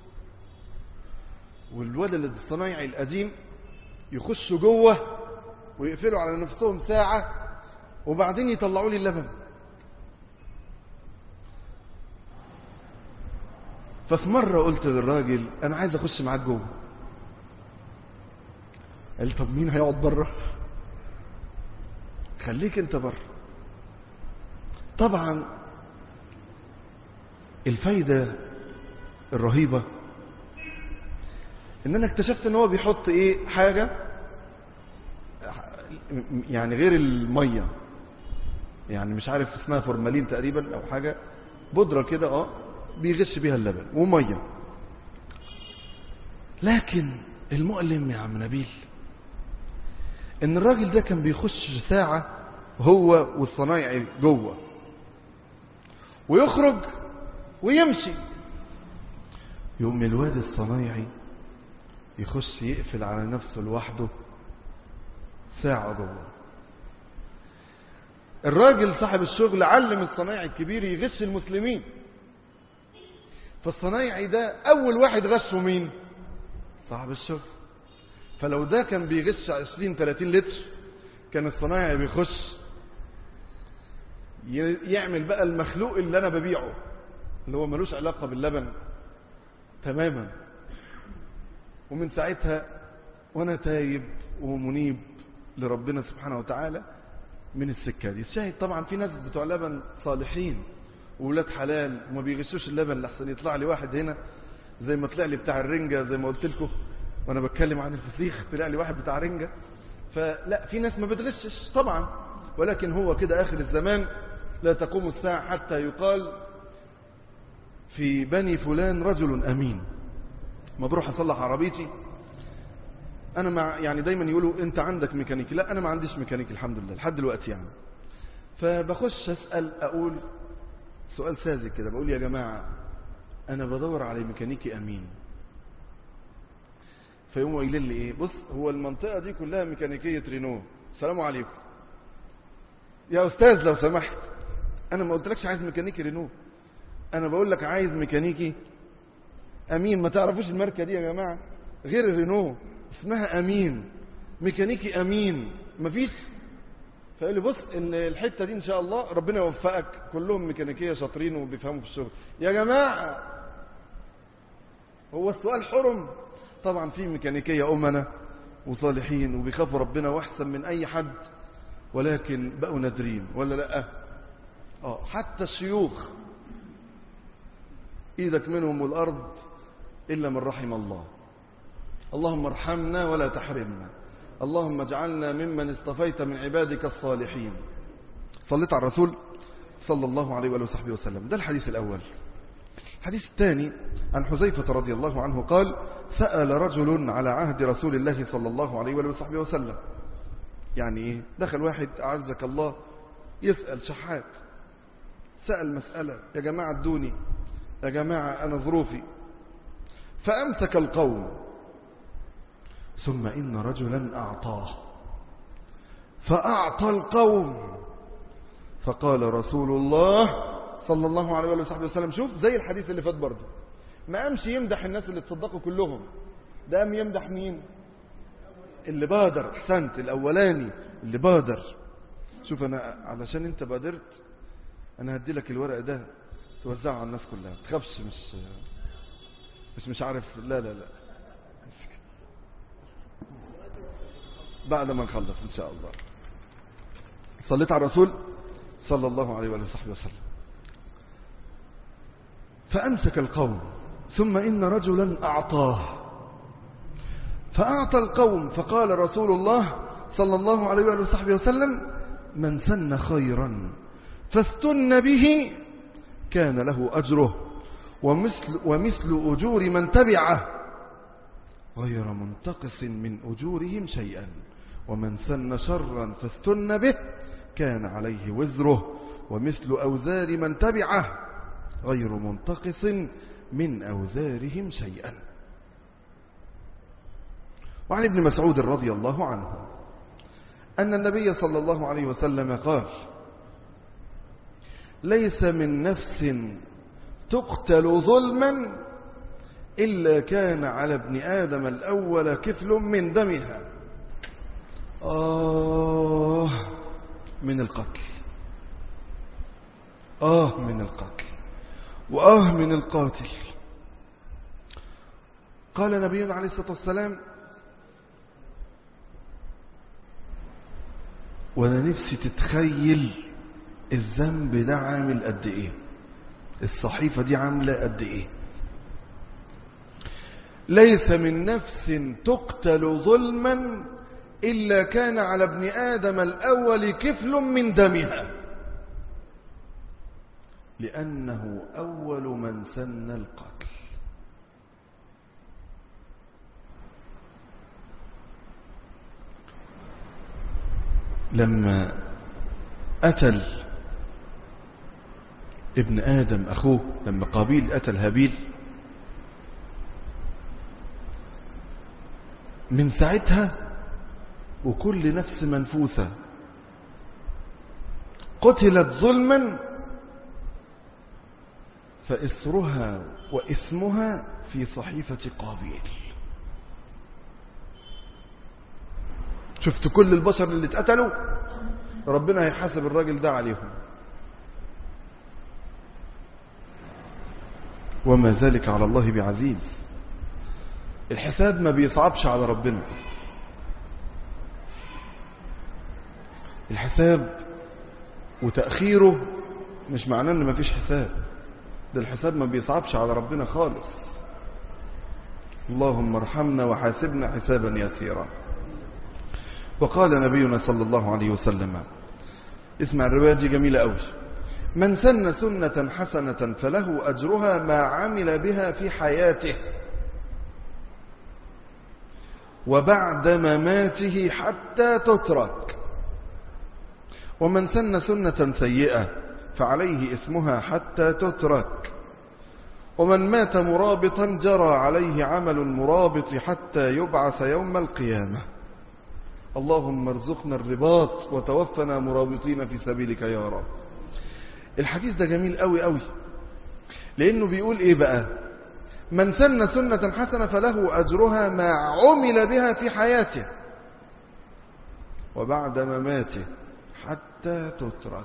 والولد الصنايعي القديم يخشوا جوه ويقفلوا على نفسهم ساعة وبعدين يطلعوا لي اللبن. ففي مرة قلت للراجل أنا عايز أخش معاك جوه. قال لي طب مين هيقعد بره؟ خليك أنت بره. طبعا الفايدة الرهيبة إن أنا اكتشفت إن هو بيحط إيه حاجة يعني غير المية، يعني مش عارف اسمها فورمالين تقريبا أو حاجة بودرة كده بيغش بيها اللبن ومية. لكن المؤلم يا عم نبيل ان الراجل ده كان بيخش ساعة هو والصنايعي جوه ويخرج ويمشي، يوم الواد الصنايعي يخش يقفل على نفسه لوحده ساعة جوه. الراجل صاحب الشغل علم الصنايعي الكبير يغش المسلمين، فالصنايعي ده اول واحد غشه مين؟ صاحب الشغل. فلو ده كان بيغش 20-30 لتر كان الصنايعي بيخش يعمل بقى المخلوق اللي انا ببيعه اللي هو ملوش علاقة باللبن تماما. ومن ساعتها وانا تايب ومنيب لربنا سبحانه وتعالى من السكة دي. الشاهد طبعا في ناس بتوع لبن صالحين وولاد حلال وما بيغشوش اللبن لحسن يطلع لي واحد هنا زي ما طلع لي بتاع الرنجة زي ما قلت لكم وانا بتكلم عن الفسيخ، طلع لي واحد بتاع رنجة. فلا، في ناس ما بتغشش طبعا، ولكن هو كده آخر الزمان لا تقوم الساعة حتى يقال في بني فلان رجل أمين. ما بروح أصلح عربيتي أنا يعني دايما يقولوا أنت عندك ميكانيكي، لا أنا ما عنديش ميكانيكي الحمد لله لحد دلوقتي يعني. فبخش أسأل أقول سؤال ساذج كده، بقول يا جماعة أنا بدور على ميكانيكي أمين. فيقوموا قايلين لي إيه؟ بص هو المنطقة دي كلها ميكانيكية رينو، السلام عليكم يا أستاذ لو سمحت أنا ما قلتلكش عايز ميكانيكي رينو، أنا بقول لك عايز ميكانيكي أمين. ما تعرفوش الماركة دي يا جماعة غير الرينو اسمها أمين، ميكانيكي أمين مفيش. فقال لي بص الحتة دي إن شاء الله ربنا يوفقك، كلهم ميكانيكية شاطرين وبيفهموا في الشغل. يا جماعة هو السؤال حرم؟ طبعا في ميكانيكية أمنا وصالحين وبيخافوا ربنا واحسن من أي حد، ولكن بقوا نادرين ولا لا؟ حتى الشيوخ إيدك منهم والأرض إلا من رحم الله. اللهم ارحمنا ولا تحرمنا، اللهم اجعلنا ممن اصطفيت من عبادك الصالحين. صليت على الرسول صلى الله عليه وآله وصحبه وسلم. ده الحديث الأول. الحديث الثاني عن حذيفة رضي الله عنه قال سأل رجل على عهد رسول الله صلى الله عليه وآله وصحبه وسلم. يعني إيه؟ دخل واحد أعزك الله يسأل شحات، سأل مسألة يا جماعة ادوني، يا جماعة أنا ظروفي. فأمسك القوم ثم إن رجلا أعطاه فأعطى القوم فقال رسول الله صلى الله عليه وآله وسلم، شوف زي الحديث اللي فات برضه، ما أمشي يمدح الناس اللي تصدقوا كلهم، ده أم يمدح مين؟ اللي بادر. أحسنت، الأولاني اللي بادر. شوف أنا علشان أنت بادرت أنا هدي لك الورق ده توزعه على الناس كلها، تخافش، مش عارف، لا لا لا بعد ما نخلص إن شاء الله. صليت على الرسول صلى الله عليه وآله وسلم. فأمسك القوم ثم إن رجلا أعطاه فأعطى القوم فقال رسول الله صلى الله عليه وآله وسلم من سن خيرا فاستن به كان له أجره ومثل أجور من تبعه غير منتقص من أجورهم شيئا، ومن سن شرا فاستن به كان عليه وزره ومثل أوزار من تبعه غير منتقص من أوزارهم شيئا. وعن ابن مسعود رضي الله عنه أن النبي صلى الله عليه وسلم قال: ليس من نفس تقتل ظلما إلا كان على ابن آدم الأول كفل من دمها. من القتل، من القتل، من القاتل. قال نبينا عليه الصلاة والسلام: وانا نفسي تتخيل الذنب ده عامل قد ايه، الصحيفة دي عاملة قد ايه. ليس من نفس تقتل ظلما إلا كان على ابن آدم الأول كفل من دمها، لأنه أول من سن القتل. لما قتل ابن آدم أخوه، لما قابيل قتل هابيل، من ساعتها وكل نفس منفوسة قتلت ظلما فإسرها وإسمها في صحيفة قابيل. شفت كل البشر اللي اتقتلوا ربنا هيحاسب الراجل ده عليهم، وما ذلك على الله بعزيز. الحساب ما بيصعبش على ربنا، الحساب وتأخيره مش معناه ان ما فيش حساب، ده الحساب ما بيصعبش على ربنا خالص. اللهم ارحمنا وحاسبنا حسابا يسيرا. وقال نبينا صلى الله عليه وسلم، اسمع الرواية دي جميلة قوي: من سن سنة حسنة فله أجرها ما عمل بها في حياته وبعد مماته حتى تترك، ومن سن سنة سيئة فعليه اسمها حتى تترك، ومن مات مرابطا جرى عليه عمل المرابط حتى يبعث يوم القيامة. اللهم ارزقنا الرباط وتوفنا مرابطين في سبيلك يا رب. الحديث ده جميل قوي قوي، لأنه بيقول إيه بقى؟ من سن سنة حسنة فله أجرها ما عمل بها في حياته وبعد مماته حتى تترك.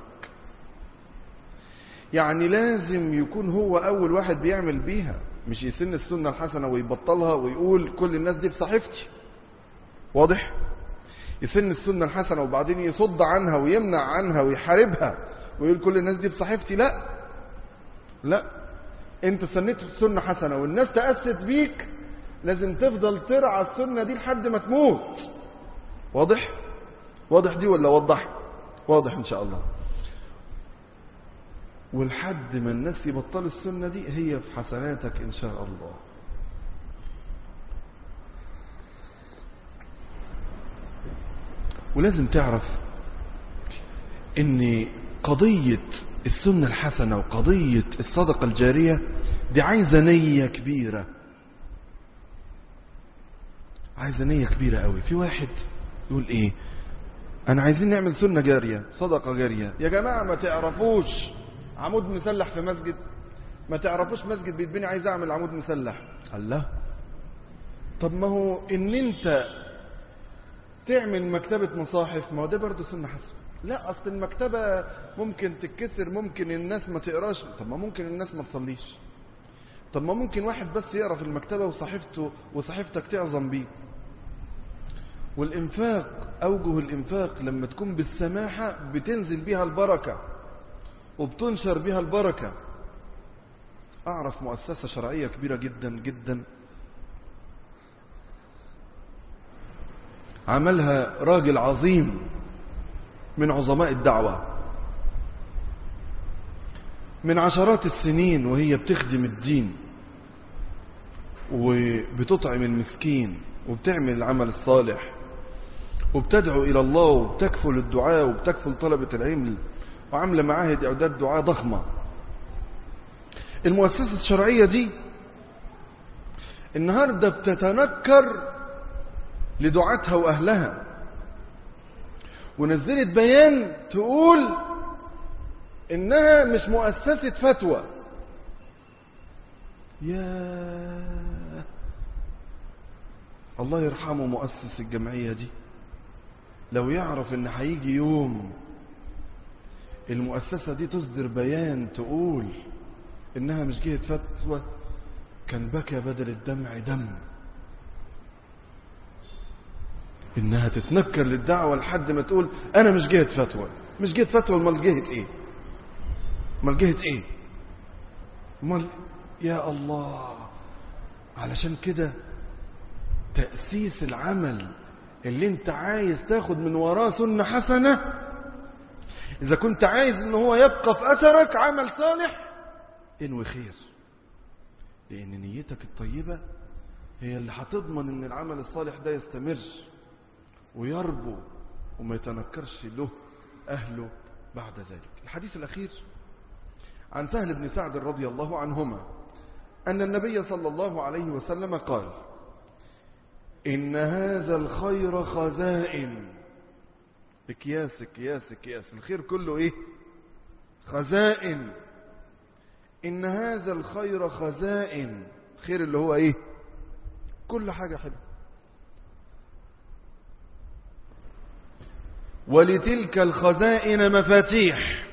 يعني لازم يكون هو أول واحد بيعمل بيها، مش يسن السنة الحسنة ويبطلها ويقول كل الناس دي بصحيفتي. واضح؟ يسن السنة الحسنة وبعدين يصد عنها ويمنع عنها ويحاربها ويقول كل الناس دي بصحيفتي. لا لا، انت سنت السنة حسنة والناس تأسست بيك، لازم تفضل ترعى السنة دي لحد ما تموت. واضح؟ واضح دي ولا وضح؟ واضح ان شاء الله. ولحد ما الناس يبطلوا السنة دي هي في حسناتك ان شاء الله. ولازم تعرف ان قضية السنة الحسنة وقضية الصدقة الجارية دي عايزة نية كبيرة، عايزة نية كبيرة قوي. في واحد يقول ايه، انا عايزين نعمل سنة جارية، صدقة جارية. يا جماعة ما تعرفوش عمود مسلح في مسجد؟ ما تعرفوش مسجد بيتبني عايز اعمل عمود مسلح؟ الله، طب ما هو ان انت تعمل مكتبة مصاحف، ما هو ده برضه سنة حسنة. لا، اصل المكتبة ممكن تتكسر، ممكن الناس ما تقراش. طب ما ممكن الناس ما تصليش. طب ما ممكن واحد بس يقرا في المكتبة وصحيفتك تعظم بيه. والإنفاق، أوجه الإنفاق لما تكون بالسماحة بتنزل بها البركة وبتنشر بها البركة. أعرف مؤسسة شرعية كبيرة جدا جدا عملها راجل عظيم من عظماء الدعوة، من عشرات السنين وهي بتخدم الدين وبتطعم المسكين وبتعمل العمل الصالح وبتدعو إلى الله وبتكفل الدعاء وبتكفل طلبة العلم وعاملة معاهد إعداد دعاء ضخمة. المؤسسة الشرعية دي النهاردة بتتنكر لدعاتها وأهلها، ونزلت بيان تقول إنها مش مؤسسة فتوى. يا الله يرحمه مؤسس الجمعية دي، لو يعرف إن هيجي يوم المؤسسة دي تصدر بيان تقول إنها مش جهة فتوى كان بكى بدل الدمع دم. إنها تتنكر للدعوة لحد ما تقول أنا مش جهة فتوى. مش جهة فتوى، امال جهة إيه؟ امال جهة إيه؟ امال يا الله. علشان كده تأسيس العمل اللي انت عايز تاخد من وراه سنة حسنة، إذا كنت عايز إن هو يبقى في أثرك عمل صالح، انوي خير، لأن نيتك الطيبة هي اللي هتضمن إن العمل الصالح ده يستمر ويربو وما يتنكرش له أهله بعد ذلك. الحديث الأخير عن سهل بن سعد رضي الله عنهما أن النبي صلى الله عليه وسلم قال: إن هذا الخير خزائن. اكياس اكياس اكياس، الخير كله ايه؟ خزائن. إن هذا الخير خزائن، خير اللي هو ايه؟ كل حاجة حلوة. ولتلك الخزائن مفاتيح،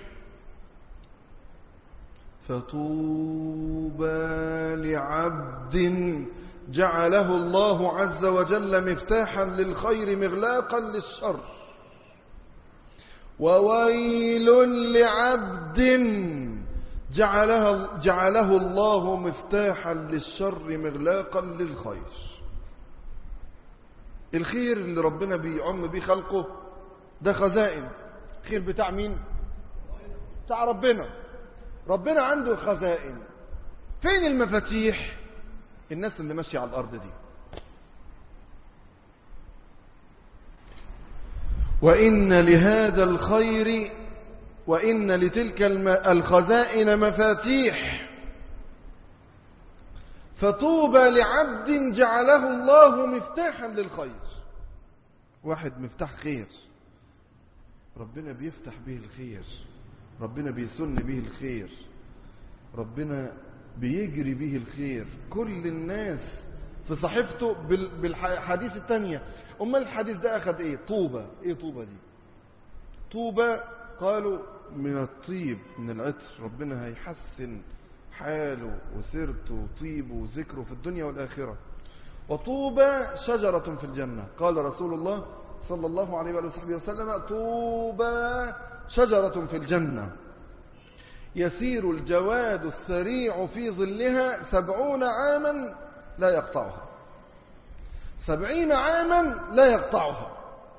فطوبى لعبد جعله الله عز وجل مفتاحا للخير مغلاقا للشر، وويل لعبد جعله الله مفتاحا للشر مغلاقا للخير. الخير اللي ربنا بيعم بيه خلقه ده خزائن. خير بتاع مين؟ بتاع ربنا. ربنا عنده خزائن. فين المفاتيح؟ الناس اللي ماشية على الأرض دي. وإن لهذا الخير وإن لتلك الخزائن مفاتيح، فطوبى لعبد جعله الله مفتاحا للخير. واحد مفتاح خير، ربنا بيفتح به الخير، ربنا بيسن به الخير، ربنا بيجري به الخير. كل الناس في صحيفته بالحديث الثانية. أمال الحديث ده أخذ إيه؟ طوبة. إيه طوبة دي؟ طوبة قالوا من الطيب، من العطر. ربنا هيحسن حاله وسيرته وطيبه وذكره في الدنيا والآخرة. وطوبة شجرة في الجنة. قال رسول الله صلى الله عليه وآله وسلم: طوبى شجرة في الجنة يسير الجواد السريع في ظلها 70 عاما لا يقطعها. 70 عاما لا يقطعها.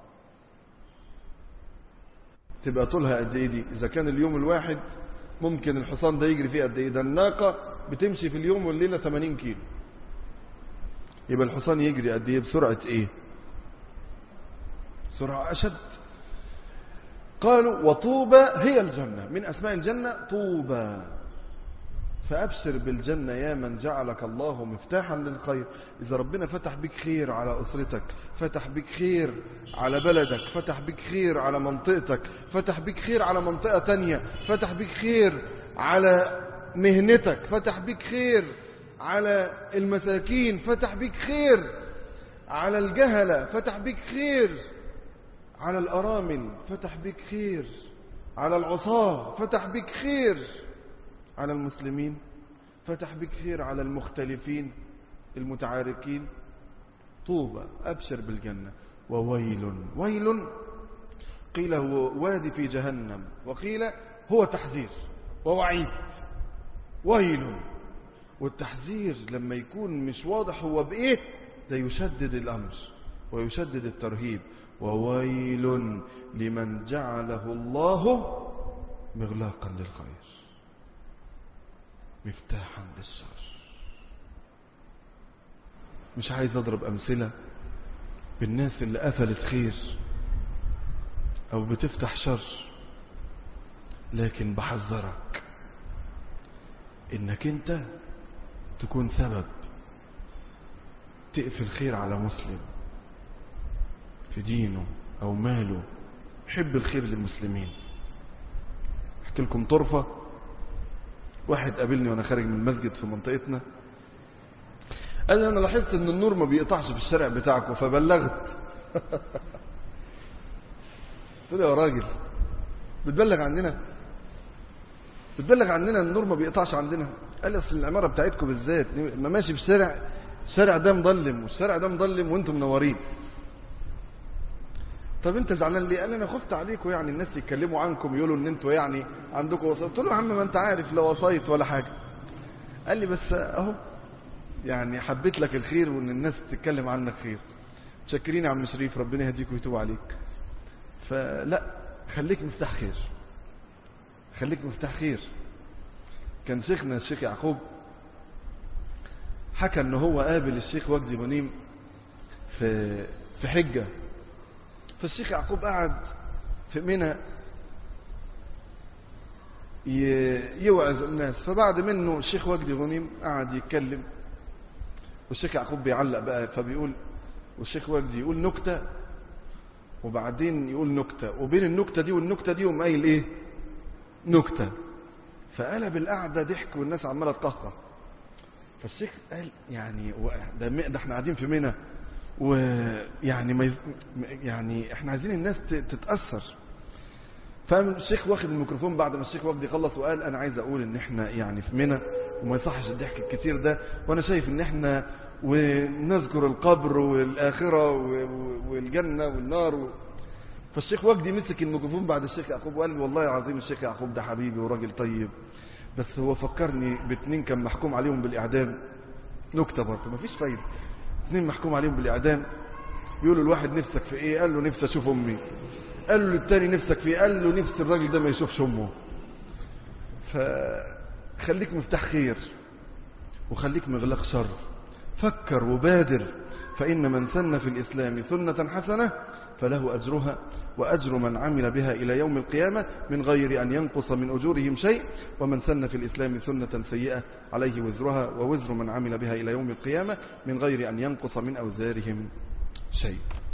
تبقى طولها قد ايه دي؟ اذا كان اليوم الواحد ممكن الحصان ده يجري فيه قد ايه؟ ده الناقة بتمشي في اليوم والليلة 80 كيلو. يبقى الحصان يجري قد ايه؟ بسرعة ايه؟ سرعة اشد. قالوا وطوبى هي الجنة، من أسماء الجنة طوبى. فأبشر بالجنة يا من جعلك الله مفتاحا للخير. إذا ربنا فتح بك خير على أسرتك، فتح بك خير على بلدك، فتح بك خير على منطقتك، فتح بك خير على منطقة تانية، فتح بك خير على مهنتك، فتح بك خير على المساكين، فتح بك خير على الجهلة، فتح بك خير على الأرامل، فتح بك خير على العصاة، فتح بك خير على المسلمين، فتح بك خير على المختلفين المتعاركين. طوبى، أبشر بالجنة. وويل، ويل قيل هو وادي في جهنم، وقيل هو تحذير ووعيد. ويل، والتحذير لما يكون مش واضح هو بإيه ده يشدد الأمر ويشدد الترهيب. وويل لمن جعله الله مغلاقا للخير مفتاحا للشر. مش عايز اضرب امثلة بالناس اللي قفلت خير او بتفتح شر، لكن بحذرك انك انت تكون سبب تقفل خير على مسلم، في دينه أو ماله، يحب الخير للمسلمين. احكي لكم طرفة. واحد قابلني وانا خارج من المسجد في منطقتنا، قال لي انا لاحظت ان النور ما بيقطعش في الشارع بتاعكم فبلغت. قلت له يا راجل بتبلغ عننا النور ما بيقطعش عندنا؟ قال لي اصل العمارة بتاعتكم بالذات ما ماشي في الشارع ده مظلم والشارع ده مظلم وانتم منورين. طب انت زعلان ليه؟ قال لي انا خفت عليكم، يعني الناس يتكلموا عنكم يقولوا ان انتوا يعني عندكم وسايط. قلت له يا عم ما انت عارف لا وسايط ولا حاجه. قال لي بس اهو يعني حبيت لك الخير وان الناس تتكلم عنك خير. متشكرين يا عم شريف، ربنا يهديك ويتوب عليك. فلا، خليك مفتاح خير، خليك مفتاح خير. كان شيخنا الشيخ يعقوب حكى ان هو قابل الشيخ وجدي غنيم في حجه. فالشيخ يعقوب قعد في منى يوعظ الناس، فبعد منه الشيخ وجدي غنيم قعد يتكلم والشيخ يعقوب بيعلق بقى، فبيقول والشيخ وجدي يقول نكتة وبعدين يقول نكتة وبين النكتة دي والنكتة دي يقوم قايل ايه نكتة. فقلب القعدة ضحك والناس عمالة تقهقه. فالشيخ قال يعني ده احنا قاعدين في منى ويعني يعني احنا عايزين الناس تتأثر. فالشيخ واخد الميكروفون بعد ما الشيخ وجدي خلص وقال انا عايز اقول ان احنا يعني في منى وما يصحش الضحك الكتير ده، وانا شايف ان احنا ونذكر القبر والآخرة والجنة والنار فالشيخ وجدي مسك الميكروفون بعد الشيخ يعقوب وقال والله العظيم الشيخ يعقوب ده حبيبي وراجل طيب، بس هو فكرني باتنين كان محكوم عليهم بالإعدام. نكتة برضه مفيش فايدة. اتنين محكوم عليهم بالإعدام بيقولوا الواحد نفسك في ايه؟ قال له نفسي اشوف امي. قال له للتاني نفسك في ايه؟ قال له نفس الراجل ده ما يشوفش امه. فخليك مفتاح خير وخليك مغلق شر. فكر وبادر، فإن من سن في الإسلام سنة حسنة فله أجرها وأجر من عمل بها إلى يوم القيامة من غير أن ينقص من أجورهم شيء، ومن سن في الإسلام سنة سيئة عليه وزرها ووزر من عمل بها إلى يوم القيامة من غير أن ينقص من أوزارهم شيء.